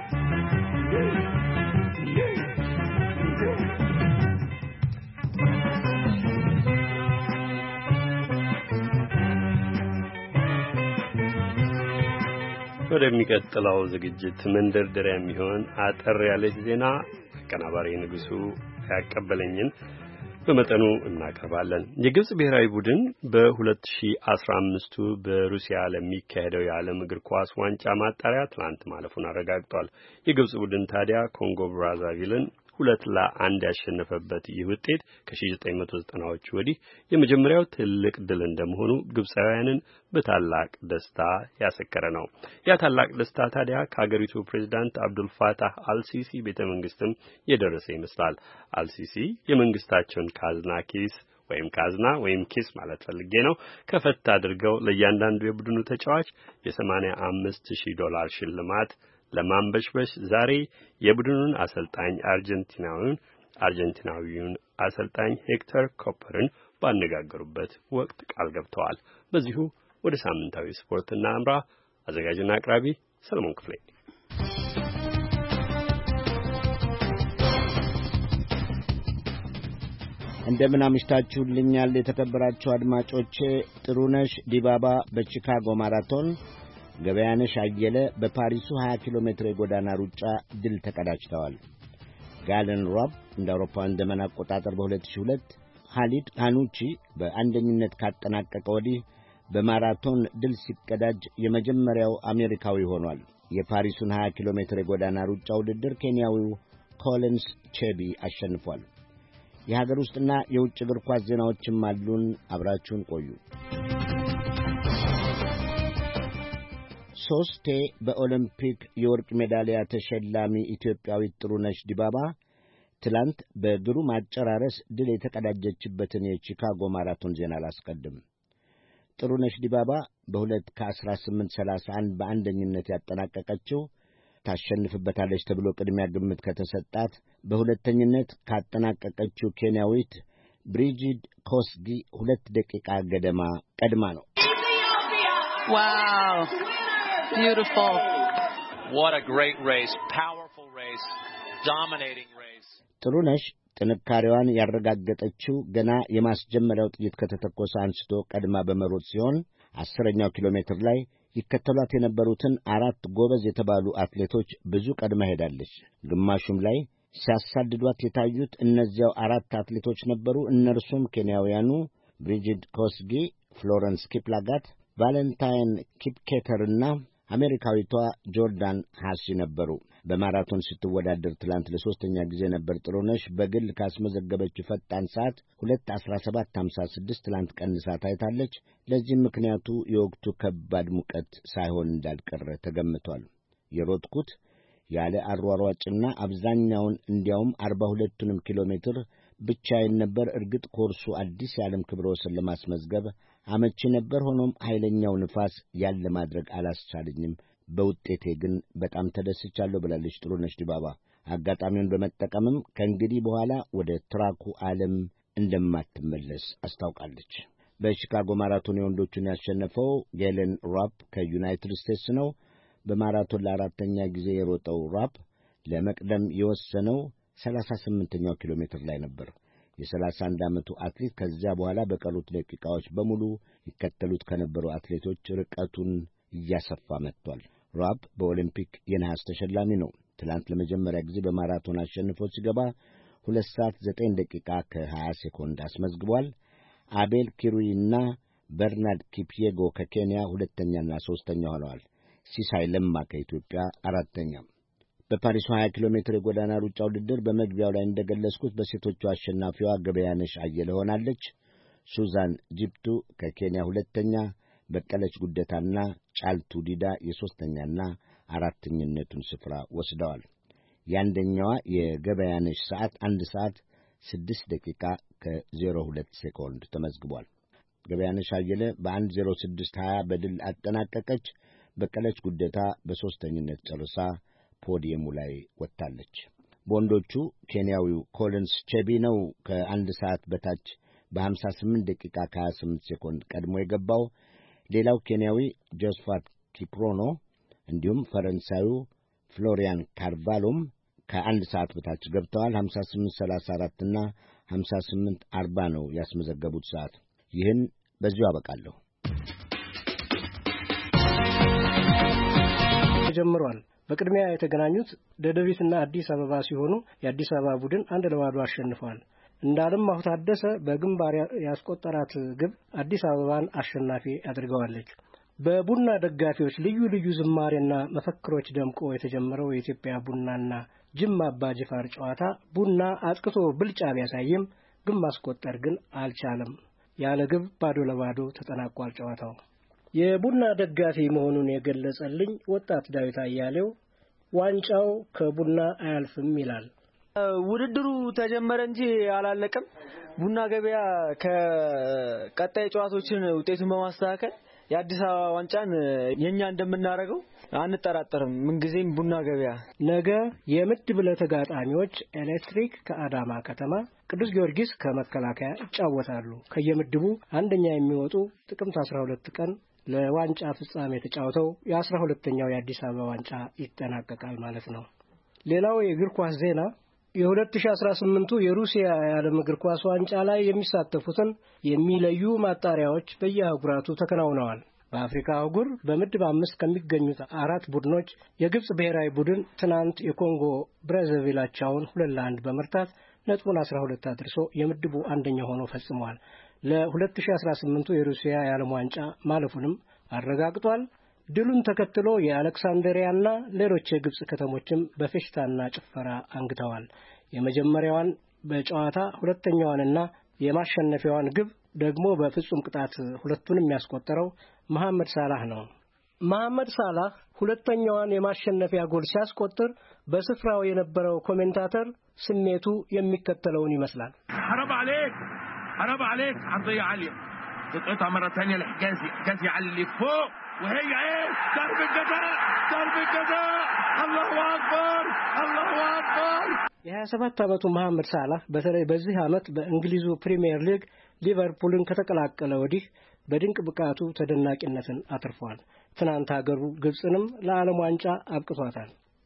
Speaker 2: ወደሚቀጥለው ዝግጅት መንደርደሪያ የሚሆን አጠር ያለች ዜና አቀናባሪ ንጉሱ ያቀበለኝን በመጠኑ እናቀርባለን። የግብጽ ብሔራዊ ቡድን በ2015 በሩሲያ ለሚካሄደው የዓለም እግር ኳስ ዋንጫ ማጣሪያ ትናንት ማለፉን አረጋግጧል። የግብጽ ቡድን ታዲያ ኮንጎ ብራዛቪልን ሁለት ለአንድ ያሸነፈበት ይህ ውጤት ከ1990ዎቹ ወዲህ የመጀመሪያው ትልቅ ድል እንደመሆኑ ግብጻውያንን በታላቅ ደስታ ያሰከረ ነው። ያ ታላቅ ደስታ ታዲያ ከሀገሪቱ ፕሬዝዳንት አብዱል ፋታህ አልሲሲ ቤተ መንግስትም የደረሰ ይመስላል። አልሲሲ የመንግስታቸውን ካዝና ኪስ ወይም ካዝና ወይም ኪስ ማለት ፈልጌ ነው ከፈት አድርገው ለእያንዳንዱ የቡድኑ ተጫዋች የሰማንያ አምስት ሺህ ዶላር ሽልማት ለማንበሽበሽ ዛሬ የቡድኑን አሰልጣኝ አርጀንቲናዊውን አርጀንቲናዊውን አሰልጣኝ ሄክተር ኮፐርን ባነጋገሩበት ወቅት ቃል ገብተዋል። በዚሁ ወደ ሳምንታዊ ስፖርትና አምራ አዘጋጅና አቅራቢ ሰለሞን ክፍሌ።
Speaker 14: እንደምን አምሽታችሁልኛል የተከበራችሁ አድማጮቼ። ጥሩነሽ ዲባባ በቺካጎ ማራቶን፣ ገበያነሽ አየለ በፓሪሱ ሀያ ኪሎ ሜትር የጎዳና ሩጫ ድል ተቀዳጅተዋል። ጋለን ሮብ እንደ አውሮፓውያን ዘመን አቆጣጠር በሁለት ሺህ ሁለት፣ ኻሊድ ካኑቺ በአንደኝነት ካጠናቀቀ ወዲህ በማራቶን ድል ሲቀዳጅ የመጀመሪያው አሜሪካዊ ሆኗል። የፓሪሱን ሀያ ኪሎ ሜትር የጎዳና ሩጫ ውድድር ኬንያዊው ኮሊንስ ቼቢ አሸንፏል። የሀገር ውስጥና የውጭ እግር ኳስ ዜናዎችም አሉን። አብራችሁን ቆዩ። ሶስቴ በኦሎምፒክ የወርቅ ሜዳሊያ ተሸላሚ ኢትዮጵያዊት ጥሩነሽ ዲባባ ትላንት በግሩም አጨራረስ ድል የተቀዳጀችበትን የቺካጎ ማራቶን ዜና አላስቀድም። ጥሩነሽ ዲባባ በሁለት ከአስራ ስምንት ሰላሳ አንድ በአንደኝነት ያጠናቀቀችው ታሸንፍበታለች ተብሎ ቅድሚያ ግምት ከተሰጣት በሁለተኝነት ካጠናቀቀችው ኬንያዊት ብሪጂድ ኮስጊ ሁለት ደቂቃ ገደማ ቀድማ ነው።
Speaker 19: ዋው! Beautiful. What a great race. Powerful race. Dominating race.
Speaker 14: ጥሩነሽ ጥንካሬዋን ያረጋገጠችው ገና የማስጀመሪያው ጥይት ከተተኮሰ አንስቶ ቀድማ በመሮጥ ሲሆን አስረኛው ኪሎ ሜትር ላይ ይከተሏት የነበሩትን አራት ጎበዝ የተባሉ አትሌቶች ብዙ ቀድማ ሄዳለች። ግማሹም ላይ ሲያሳድዷት የታዩት እነዚያው አራት አትሌቶች ነበሩ። እነርሱም ኬንያውያኑ ብሪጂድ ኮስጊ፣ ፍሎረንስ ኪፕላጋት፣ ቫለንታይን ኪፕኬተርና አሜሪካዊቷ ጆርዳን ሃሲ ነበሩ። በማራቶን ስትወዳደር ትላንት ለሶስተኛ ጊዜ ነበር ጥሩነሽ በግል ካስመዘገበችው ፈጣን ሰዓት ሁለት አስራ ሰባት ሃምሳ ስድስት ትላንት ቀንሳ ታይታለች። ለዚህም ምክንያቱ የወቅቱ ከባድ ሙቀት ሳይሆን እንዳልቀረ ተገምቷል። የሮጥኩት ያለ አሯሯጭና አብዛኛውን እንዲያውም አርባ ሁለቱንም ኪሎ ሜትር ብቻዬን ነበር። እርግጥ ኮርሱ አዲስ የዓለም ክብረ ወሰን ለማስመዝገብ አመቺ ነበር። ሆኖም ኃይለኛው ንፋስ ያለ ማድረግ አላስቻለኝም። በውጤቴ ግን በጣም ተደስቻለሁ ብላለች ጥሩነሽ ዲባባ። አጋጣሚውን በመጠቀምም ከእንግዲህ በኋላ ወደ ትራኩ ዓለም እንደማትመለስ አስታውቃለች። በቺካጎ ማራቶን የወንዶቹን ያሸነፈው ጋለን ሮብ ከዩናይትድ ስቴትስ ነው። በማራቶን ለአራተኛ ጊዜ የሮጠው ሮብ ለመቅደም የወሰነው ሰላሳ ስምንተኛው ኪሎ ሜትር ላይ ነበር። የሰላሳ አንድ ዓመቱ አትሌት ከዚያ በኋላ በቀሩት ደቂቃዎች በሙሉ ይከተሉት ከነበሩ አትሌቶች ርቀቱን እያሰፋ መጥቷል። ሮብ በኦሊምፒክ የነሐስ ተሸላሚ ነው። ትላንት ለመጀመሪያ ጊዜ በማራቶን አሸንፎ ሲገባ ሁለት ሰዓት ዘጠኝ ደቂቃ ከሀያ ሴኮንድ አስመዝግቧል። አቤል ኪሩይና በርናርድ ኪፕዬጎ ከኬንያ ሁለተኛና ሦስተኛ ሆነዋል። ሲሳይ ለማ ከኢትዮጵያ አራተኛ። በፓሪሱ ሀያ ኪሎ ሜትር የጎዳና ሩጫ ውድድር በመግቢያው ላይ እንደገለጽኩት በሴቶቹ አሸናፊዋ ገበያነሽ አየለ ሆናለች። ሱዛን ጂፕቱ ከኬንያ ሁለተኛ፣ በቀለች ጉደታና ጫልቱ ዲዳ የሦስተኛና አራተኝነቱን ስፍራ ወስደዋል። የአንደኛዋ የገበያነሽ ሰዓት አንድ ሰዓት ስድስት ደቂቃ ከዜሮ ሁለት ሴኮንድ ተመዝግቧል። ገበያነሽ አየለ በአንድ ዜሮ ስድስት ሀያ በድል አጠናቀቀች። በቀለች ጉደታ በሦስተኝነት ጨርሳ ፖዲየሙ ላይ ወጥታለች። በወንዶቹ ኬንያዊው ኮሊንስ ቼቢ ነው ከአንድ ሰዓት በታች በሀምሳ ስምንት ደቂቃ ከሀያ ስምንት ሴኮንድ ቀድሞ የገባው። ሌላው ኬንያዊ ጆስፋት ኪፕሮኖ እንዲሁም ፈረንሳዩ ፍሎሪያን ካርቫሎም ከአንድ ሰዓት በታች ገብተዋል። ሀምሳ ስምንት ሰላሳ አራት እና ሀምሳ ስምንት አርባ ነው ያስመዘገቡት ሰዓት። ይህን በዚሁ አበቃለሁ።
Speaker 20: ተጀምሯል። በቅድሚያ የተገናኙት ደደቢትና አዲስ አበባ ሲሆኑ የአዲስ አበባ ቡድን አንድ ለባዶ አሸንፏል። እንዳለም ማሁት ታደሰ በግንባር ያስቆጠራት ግብ አዲስ አበባን አሸናፊ አድርገዋለች። በቡና ደጋፊዎች ልዩ ልዩ ዝማሬና መፈክሮች ደምቆ የተጀመረው የኢትዮጵያ ቡናና ጅማ አባ ጅፋር ጨዋታ ቡና አጥቅቶ ብልጫ ቢያሳይም ግብ ማስቆጠር ግን አልቻለም። ያለ ግብ ባዶ ለባዶ ተጠናቋል ጨዋታው። የቡና ደጋፊ መሆኑን የገለጸልኝ ወጣት ዳዊት አያሌው ዋንጫው ከቡና አያልፍም ይላል።
Speaker 21: ውድድሩ ተጀመረ እንጂ አላለቀም። ቡና ገበያ ከቀጣይ ጨዋታዎችን ውጤቱን በማስተካከል የአዲስ አበባ ዋንጫን የኛ እንደምናረገው አንጠራጠርም። ምንጊዜም ቡና ገበያ
Speaker 20: ነገ የምድብ ለተጋጣሚዎች ኤሌክትሪክ ከአዳማ ከተማ፣ ቅዱስ ጊዮርጊስ ከመከላከያ ይጫወታሉ። ከየምድቡ አንደኛ የሚወጡ ጥቅምት አስራ ሁለት ቀን ለዋንጫ ፍጻሜ ተጫውተው የአስራ ሁለተኛው የአዲስ አበባ ዋንጫ ይጠናቀቃል ማለት ነው። ሌላው የእግር ኳስ ዜና የ2018ቱ የሩሲያ የዓለም እግር ኳስ ዋንጫ ላይ የሚሳተፉትን የሚለዩ ማጣሪያዎች በየአህጉራቱ ተከናውነዋል። በአፍሪካ አህጉር በምድብ አምስት ከሚገኙት አራት ቡድኖች የግብጽ ብሔራዊ ቡድን ትናንት የኮንጎ ብራዛቪላቸውን ሁለት ለአንድ በመርታት ነጥቡን አስራ ሁለት አድርሶ የምድቡ አንደኛ ሆኖ ፈጽሟል። ለ2018ቱ የሩሲያ የዓለም ዋንጫ ማለፉንም አረጋግጧል። ድሉን ተከትሎ የአሌክሳንድሪያና ሌሎች የግብጽ ከተሞችም በፌሽታና ጭፈራ አንግተዋል። የመጀመሪያዋን በጨዋታ ሁለተኛዋንና የማሸነፊያዋን ግብ ደግሞ በፍጹም ቅጣት ሁለቱንም ያስቆጠረው መሐመድ ሳላህ ነው። መሐመድ ሳላህ ሁለተኛዋን የማሸነፊያ ጎል ሲያስቆጥር በስፍራው የነበረው ኮሜንታተር ስሜቱ የሚከተለውን ይመስላል።
Speaker 5: حرام عليك حرام عليك عرضية عالية تتقطع مرة ثانية لحجازي حجازي على اللي فوق وهي ايه ضربة جزاء ضربة جزاء الله اكبر الله اكبر
Speaker 20: የሀያ ሰባት ዓመቱ መሐመድ ሳላህ በተለይ በዚህ ዓመት በእንግሊዙ ፕሪሚየር ሊግ ሊቨርፑልን ከተቀላቀለ ወዲህ በድንቅ ብቃቱ ተደናቂነትን አትርፏል። ትናንት ሀገሩ ግብጽንም ለዓለም ዋንጫ አብቅቷታል።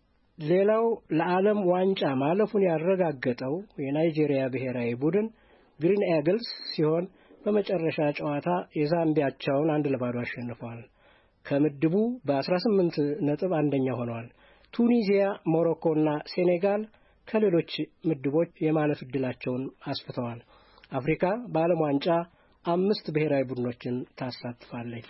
Speaker 20: ሌላው ለዓለም ዋንጫ ማለፉን ያረጋገጠው የናይጄሪያ ብሔራዊ ቡድን ግሪን ኤግልስ ሲሆን በመጨረሻ ጨዋታ የዛምቢያቸውን አንድ ለባዶ አሸንፈዋል። ከምድቡ በ18 ነጥብ አንደኛ ሆነዋል። ቱኒዚያ፣ ሞሮኮና ሴኔጋል ከሌሎች ምድቦች የማለፍ ዕድላቸውን አስፍተዋል። አፍሪካ በዓለም ዋንጫ አምስት ብሔራዊ ቡድኖችን ታሳትፋለች።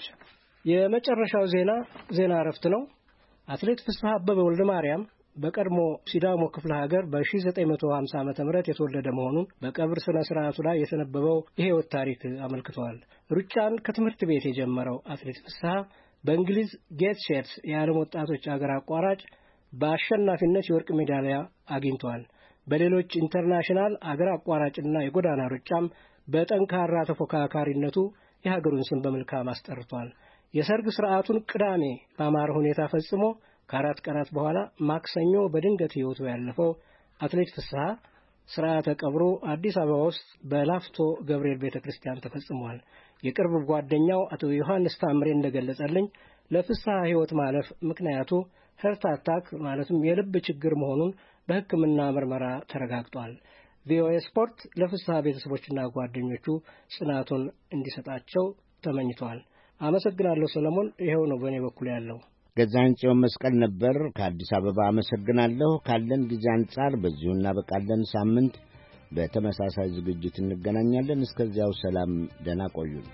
Speaker 20: የመጨረሻው ዜና ዜና እረፍት ነው። አትሌት ፍስሐ አበበ ወልደ ማርያም በቀድሞ ሲዳሞ ክፍለ ሀገር በ1950 ዓመተ ምህረት የተወለደ መሆኑን በቀብር ስነ ስርዓቱ ላይ የተነበበው የህይወት ታሪክ አመልክቷል። ሩጫን ከትምህርት ቤት የጀመረው አትሌት ፍስሐ በእንግሊዝ ጌትሼትስ የዓለም ወጣቶች አገር አቋራጭ በአሸናፊነት የወርቅ ሜዳሊያ አግኝቷል። በሌሎች ኢንተርናሽናል አገር አቋራጭና የጎዳና ሩጫም በጠንካራ ተፎካካሪነቱ የሀገሩን ስም በመልካም አስጠርቷል። የሰርግ ስርዓቱን ቅዳሜ በአማረ ሁኔታ ፈጽሞ ከአራት ቀናት በኋላ ማክሰኞ በድንገት ህይወቱ ያለፈው አትሌት ፍስሐ ስርዓተ ቀብሩ አዲስ አበባ ውስጥ በላፍቶ ገብርኤል ቤተክርስቲያን ተፈጽሟል። የቅርብ ጓደኛው አቶ ዮሐንስ ታምሬ እንደገለጸልኝ ለፍስሐ ህይወት ማለፍ ምክንያቱ ሄርት አታክ ማለትም የልብ ችግር መሆኑን በሕክምና ምርመራ ተረጋግጧል። ቪኦኤ ስፖርት ለፍስሐ ቤተሰቦችና ጓደኞቹ ጽናቱን እንዲሰጣቸው ተመኝቷል። አመሰግናለሁ ሰለሞን። ይሄው ነው በእኔ በኩል ያለው።
Speaker 14: ገዛኸኝ ጽዮን መስቀል ነበር ከአዲስ አበባ። አመሰግናለሁ። ካለን ጊዜ አንጻር በዚሁ እናበቃለን። ሳምንት በተመሳሳይ ዝግጅት እንገናኛለን። እስከዚያው ሰላም፣ ደህና ቆዩን።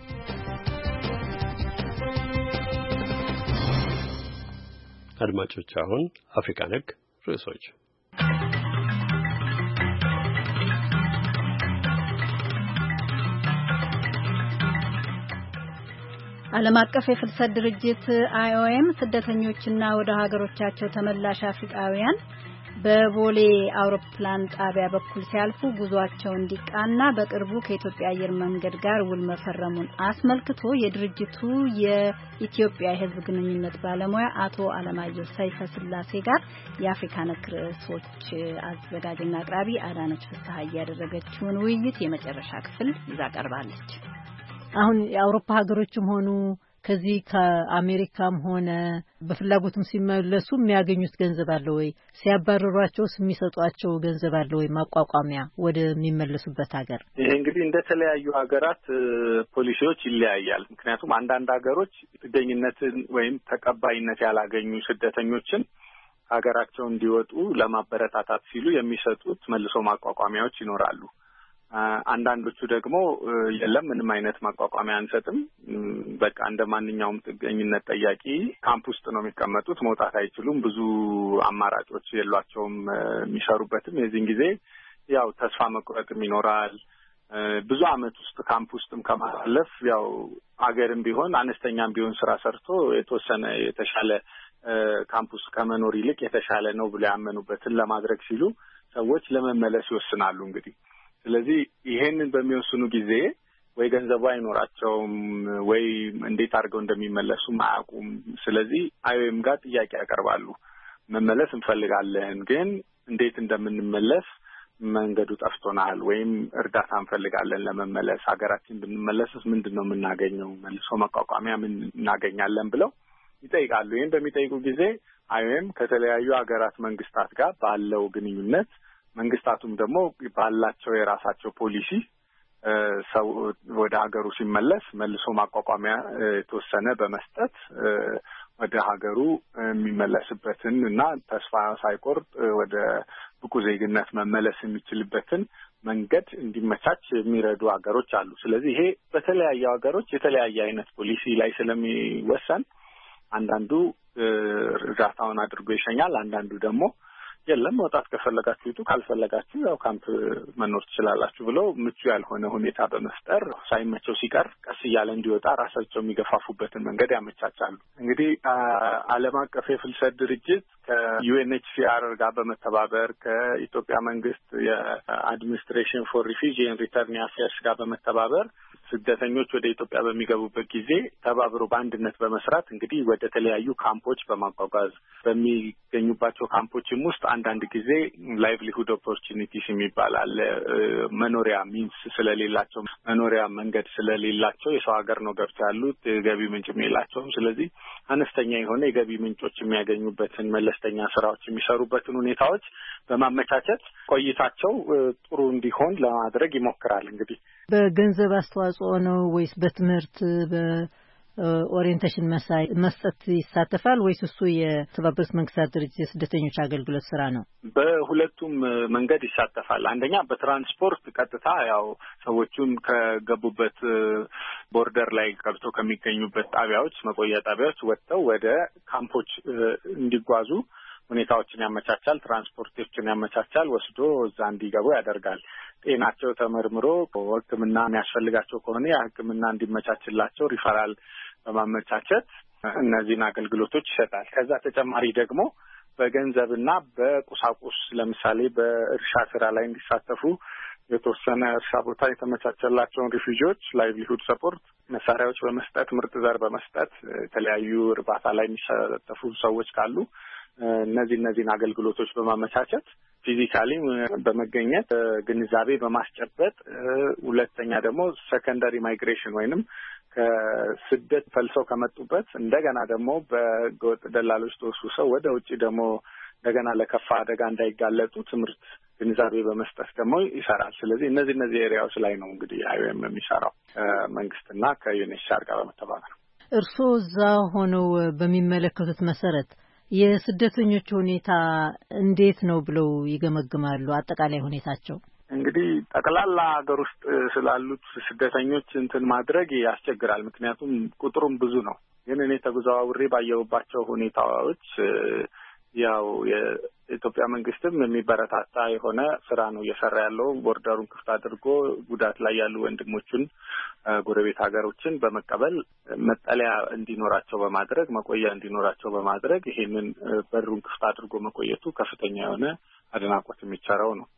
Speaker 2: አድማጮች አሁን አፍሪካ ነክ ርዕሶች።
Speaker 1: ዓለም አቀፍ የፍልሰት ድርጅት አይኦኤም ስደተኞችና ወደ ሀገሮቻቸው ተመላሽ አፍሪካውያን በቦሌ አውሮፕላን ጣቢያ በኩል ሲያልፉ ጉዟቸው እንዲቃና በቅርቡ ከኢትዮጵያ አየር መንገድ ጋር ውል መፈረሙን አስመልክቶ የድርጅቱ የኢትዮጵያ የሕዝብ ግንኙነት ባለሙያ አቶ አለማየሁ ሰይፈ ስላሴ ጋር የአፍሪካ ነክ ርዕሶች አዘጋጅና አቅራቢ አዳነች ፍስሐ ያደረገችውን ውይይት የመጨረሻ ክፍል ይዛ ቀርባለች።
Speaker 22: አሁን የአውሮፓ ሀገሮችም ሆኑ
Speaker 3: ከዚህ ከአሜሪካም ሆነ በፍላጎትም ሲመለሱ የሚያገኙት ገንዘብ አለ ወይ? ሲያባረሯቸውስ የሚሰጧቸው ገንዘብ አለ ወይ? ማቋቋሚያ ወደሚመለሱበት ሀገር።
Speaker 7: ይሄ እንግዲህ እንደተለያዩ ሀገራት ፖሊሲዎች ይለያያል። ምክንያቱም አንዳንድ ሀገሮች ጥገኝነትን ወይም ተቀባይነት ያላገኙ ስደተኞችን ሀገራቸው እንዲወጡ ለማበረታታት ሲሉ የሚሰጡት መልሶ ማቋቋሚያዎች ይኖራሉ። አንዳንዶቹ ደግሞ የለም ምንም አይነት ማቋቋሚያ አንሰጥም፣ በቃ እንደ ማንኛውም ጥገኝነት ጠያቂ ካምፕ ውስጥ ነው የሚቀመጡት፣ መውጣት አይችሉም፣ ብዙ አማራጮች የሏቸውም የሚሰሩበትም። የዚህን ጊዜ ያው ተስፋ መቁረጥም ይኖራል። ብዙ አመት ውስጥ ካምፕ ውስጥም ከማሳለፍ ያው አገርም ቢሆን አነስተኛም ቢሆን ስራ ሰርቶ የተወሰነ የተሻለ ካምፕ ውስጥ ከመኖር ይልቅ የተሻለ ነው ብለው ያመኑበትን ለማድረግ ሲሉ ሰዎች ለመመለስ ይወስናሉ እንግዲህ። ስለዚህ ይሄንን በሚወስኑ ጊዜ ወይ ገንዘቡ አይኖራቸውም ወይ እንዴት አድርገው እንደሚመለሱ አያውቁም። ስለዚህ አይኦኤም ጋር ጥያቄ ያቀርባሉ። መመለስ እንፈልጋለን፣ ግን እንዴት እንደምንመለስ መንገዱ ጠፍቶናል፣ ወይም እርዳታ እንፈልጋለን ለመመለስ፣ ሀገራችን ብንመለስስ ምንድነው የምናገኘው፣ መልሶ መቋቋሚያ ምን እናገኛለን ብለው ይጠይቃሉ። ይሄን በሚጠይቁ ጊዜ አይኦኤም ከተለያዩ ሀገራት መንግስታት ጋር ባለው ግንኙነት መንግስታቱም ደግሞ ባላቸው የራሳቸው ፖሊሲ ሰው ወደ ሀገሩ ሲመለስ መልሶ ማቋቋሚያ የተወሰነ በመስጠት ወደ ሀገሩ የሚመለስበትን እና ተስፋ ሳይቆርጥ ወደ ብቁ ዜግነት መመለስ የሚችልበትን መንገድ እንዲመቻች የሚረዱ ሀገሮች አሉ። ስለዚህ ይሄ በተለያዩ ሀገሮች የተለያየ አይነት ፖሊሲ ላይ ስለሚወሰን አንዳንዱ እርዳታውን አድርጎ ይሸኛል፣ አንዳንዱ ደግሞ የለም መውጣት ከፈለጋችሁ ይጡ፣ ካልፈለጋችሁ ያው ካምፕ መኖር ትችላላችሁ ብለው ምቹ ያልሆነ ሁኔታ በመፍጠር ሳይመቸው ሲቀር ቀስ እያለ እንዲወጣ ራሳቸው የሚገፋፉበትን መንገድ ያመቻቻሉ። እንግዲህ ዓለም አቀፍ የፍልሰት ድርጅት ከዩኤንኤችሲአር ጋር በመተባበር ከኢትዮጵያ መንግስት የአድሚኒስትሬሽን ፎር ሪፊጂ ኤንድ ሪተርን አፌርስ ጋር በመተባበር ስደተኞች ወደ ኢትዮጵያ በሚገቡበት ጊዜ ተባብሮ በአንድነት በመስራት እንግዲህ ወደ ተለያዩ ካምፖች በማጓጓዝ በሚገኙባቸው ካምፖችም ውስጥ አንዳንድ ጊዜ ላይቭሊሁድ ኦፖርቹኒቲስ የሚባል አለ። መኖሪያ ሚንስ ስለሌላቸው መኖሪያ መንገድ ስለሌላቸው የሰው ሀገር ነው ገብተው ያሉት፣ ገቢ ምንጭም የላቸውም። ስለዚህ አነስተኛ የሆነ የገቢ ምንጮች የሚያገኙበትን መለስተኛ ስራዎች የሚሰሩበትን ሁኔታዎች በማመቻቸት ቆይታቸው ጥሩ እንዲሆን ለማድረግ ይሞክራል። እንግዲህ
Speaker 3: በገንዘብ አስተዋጽኦ ነው ወይስ በትምህርት በኦሪየንቴሽን መሳይ መስጠት ይሳተፋል ወይስ እሱ የተባበሩት መንግስታት ድርጅት የስደተኞች አገልግሎት ስራ ነው?
Speaker 7: በሁለቱም መንገድ ይሳተፋል። አንደኛ በትራንስፖርት ቀጥታ ያው ሰዎቹን ከገቡበት ቦርደር ላይ ገብተው ከሚገኙበት ጣቢያዎች መቆያ ጣቢያዎች ወጥተው ወደ ካምፖች እንዲጓዙ ሁኔታዎችን ያመቻቻል፣ ትራንስፖርቶችን ያመቻቻል፣ ወስዶ እዛ እንዲገቡ ያደርጋል። ጤናቸው ተመርምሮ ሕክምና የሚያስፈልጋቸው ከሆነ ያ ሕክምና እንዲመቻችላቸው ሪፈራል በማመቻቸት እነዚህን አገልግሎቶች ይሰጣል። ከዛ ተጨማሪ ደግሞ በገንዘብና በቁሳቁስ ለምሳሌ በእርሻ ስራ ላይ እንዲሳተፉ የተወሰነ እርሻ ቦታ የተመቻቸላቸውን ሪፊጂዎች ላይቭሊሁድ ሰፖርት መሳሪያዎች በመስጠት ምርጥ ዘር በመስጠት የተለያዩ እርባታ ላይ የሚሳተፉ ሰዎች ካሉ እነዚህ እነዚህን አገልግሎቶች በማመቻቸት ፊዚካሊ በመገኘት ግንዛቤ በማስጨበጥ ሁለተኛ ደግሞ ሰከንዳሪ ማይግሬሽን ወይንም ከስደት ፈልሰው ከመጡበት እንደገና ደግሞ በህገወጥ ደላሎች ተወስውሰው ወደ ውጭ ደግሞ እንደገና ለከፋ አደጋ እንዳይጋለጡ ትምህርት ግንዛቤ በመስጠት ደግሞ ይሰራል። ስለዚህ እነዚህ እነዚህ ኤሪያዎች ላይ ነው እንግዲህ አይኦኤም የሚሰራው መንግስትና ከዩኤንኤችሲአር ጋር በመተባበር።
Speaker 3: እርስዎ እዛ ሆነው በሚመለከቱት መሰረት የስደተኞች ሁኔታ እንዴት ነው ብለው ይገመግማሉ? አጠቃላይ ሁኔታቸው
Speaker 7: እንግዲህ ጠቅላላ ሀገር ውስጥ ስላሉት ስደተኞች እንትን ማድረግ ያስቸግራል። ምክንያቱም ቁጥሩም ብዙ ነው። ግን እኔ ተዘዋውሬ ባየሁባቸው ሁኔታዎች ያው የኢትዮጵያ መንግስትም የሚበረታታ የሆነ ስራ ነው እየሰራ ያለው። ቦርደሩን ክፍት አድርጎ ጉዳት ላይ ያሉ ወንድሞቹን ጎረቤት ሀገሮችን በመቀበል መጠለያ እንዲኖራቸው በማድረግ መቆያ እንዲኖራቸው በማድረግ ይሄንን በሩን ክፍት አድርጎ መቆየቱ ከፍተኛ የሆነ አድናቆት የሚቸረው ነው።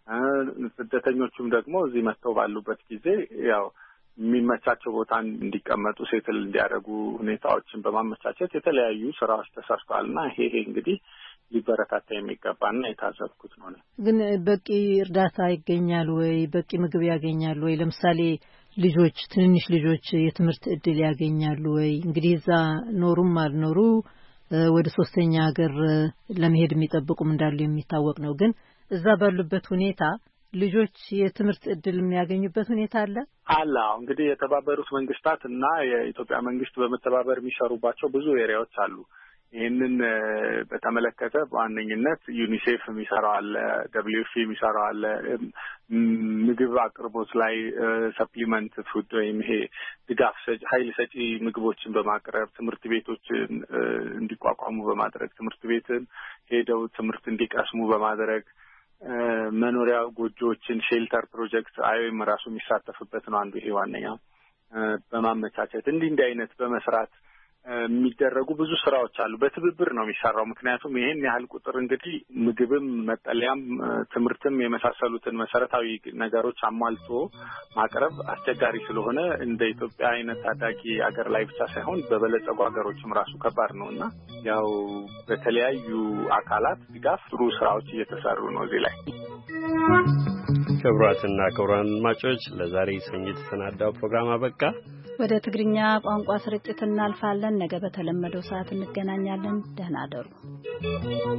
Speaker 7: ስደተኞቹም ደግሞ እዚህ መጥተው ባሉበት ጊዜ ያው የሚመቻቸው ቦታ እንዲቀመጡ ሴትል እንዲያደርጉ ሁኔታዎችን በማመቻቸት የተለያዩ ስራዎች ተሰርተዋልና ይሄ ይሄ እንግዲህ ሊበረታታ የሚገባና የታዘብኩት ነው።
Speaker 3: ግን በቂ እርዳታ ይገኛል ወይ? በቂ ምግብ ያገኛሉ ወይ? ለምሳሌ ልጆች ትንንሽ ልጆች የትምህርት እድል ያገኛሉ ወይ? እንግዲህ እዛ ኖሩም አልኖሩ ወደ ሶስተኛ ሀገር ለመሄድ የሚጠብቁም እንዳሉ የሚታወቅ ነው። ግን እዛ ባሉበት ሁኔታ ልጆች የትምህርት እድል የሚያገኙበት ሁኔታ አለ
Speaker 7: አለ። እንግዲህ የተባበሩት መንግስታት እና የኢትዮጵያ መንግስት በመተባበር የሚሰሩባቸው ብዙ ኤሪያዎች አሉ። ይህንን በተመለከተ በዋነኝነት ዩኒሴፍ የሚሰራው አለ፣ ደብሊው ኤፍ ፒ የሚሰራው አለ። ምግብ አቅርቦት ላይ ሰፕሊመንት ፉድ ወይም ይሄ ድጋፍ ሰጪ ኃይል ሰጪ ምግቦችን በማቅረብ ትምህርት ቤቶችን እንዲቋቋሙ በማድረግ ትምህርት ቤትን ሄደው ትምህርት እንዲቀስሙ በማድረግ መኖሪያ ጎጆዎችን ሼልተር ፕሮጀክት አይም ራሱ የሚሳተፍበት ነው። አንዱ ይሄ ዋነኛው በማመቻቸት እንዲህ እንዲህ አይነት በመስራት የሚደረጉ ብዙ ስራዎች አሉ። በትብብር ነው የሚሰራው። ምክንያቱም ይሄን ያህል ቁጥር እንግዲህ ምግብም፣ መጠለያም፣ ትምህርትም የመሳሰሉትን መሰረታዊ ነገሮች አሟልቶ ማቅረብ አስቸጋሪ ስለሆነ እንደ ኢትዮጵያ አይነት ታዳጊ ሀገር ላይ ብቻ ሳይሆን በበለጸጉ ሀገሮችም ራሱ ከባድ ነው እና ያው በተለያዩ አካላት ድጋፍ ጥሩ ስራዎች እየተሰሩ ነው እዚህ ላይ።
Speaker 2: ክቡራትና ክቡራን አድማጮች ለዛሬ ሰኞ የተሰናዳው ፕሮግራም አበቃ።
Speaker 1: ወደ ትግርኛ ቋንቋ ስርጭት እናልፋለን። ነገ በተለመደው ሰዓት እንገናኛለን። ደህና አደሩ።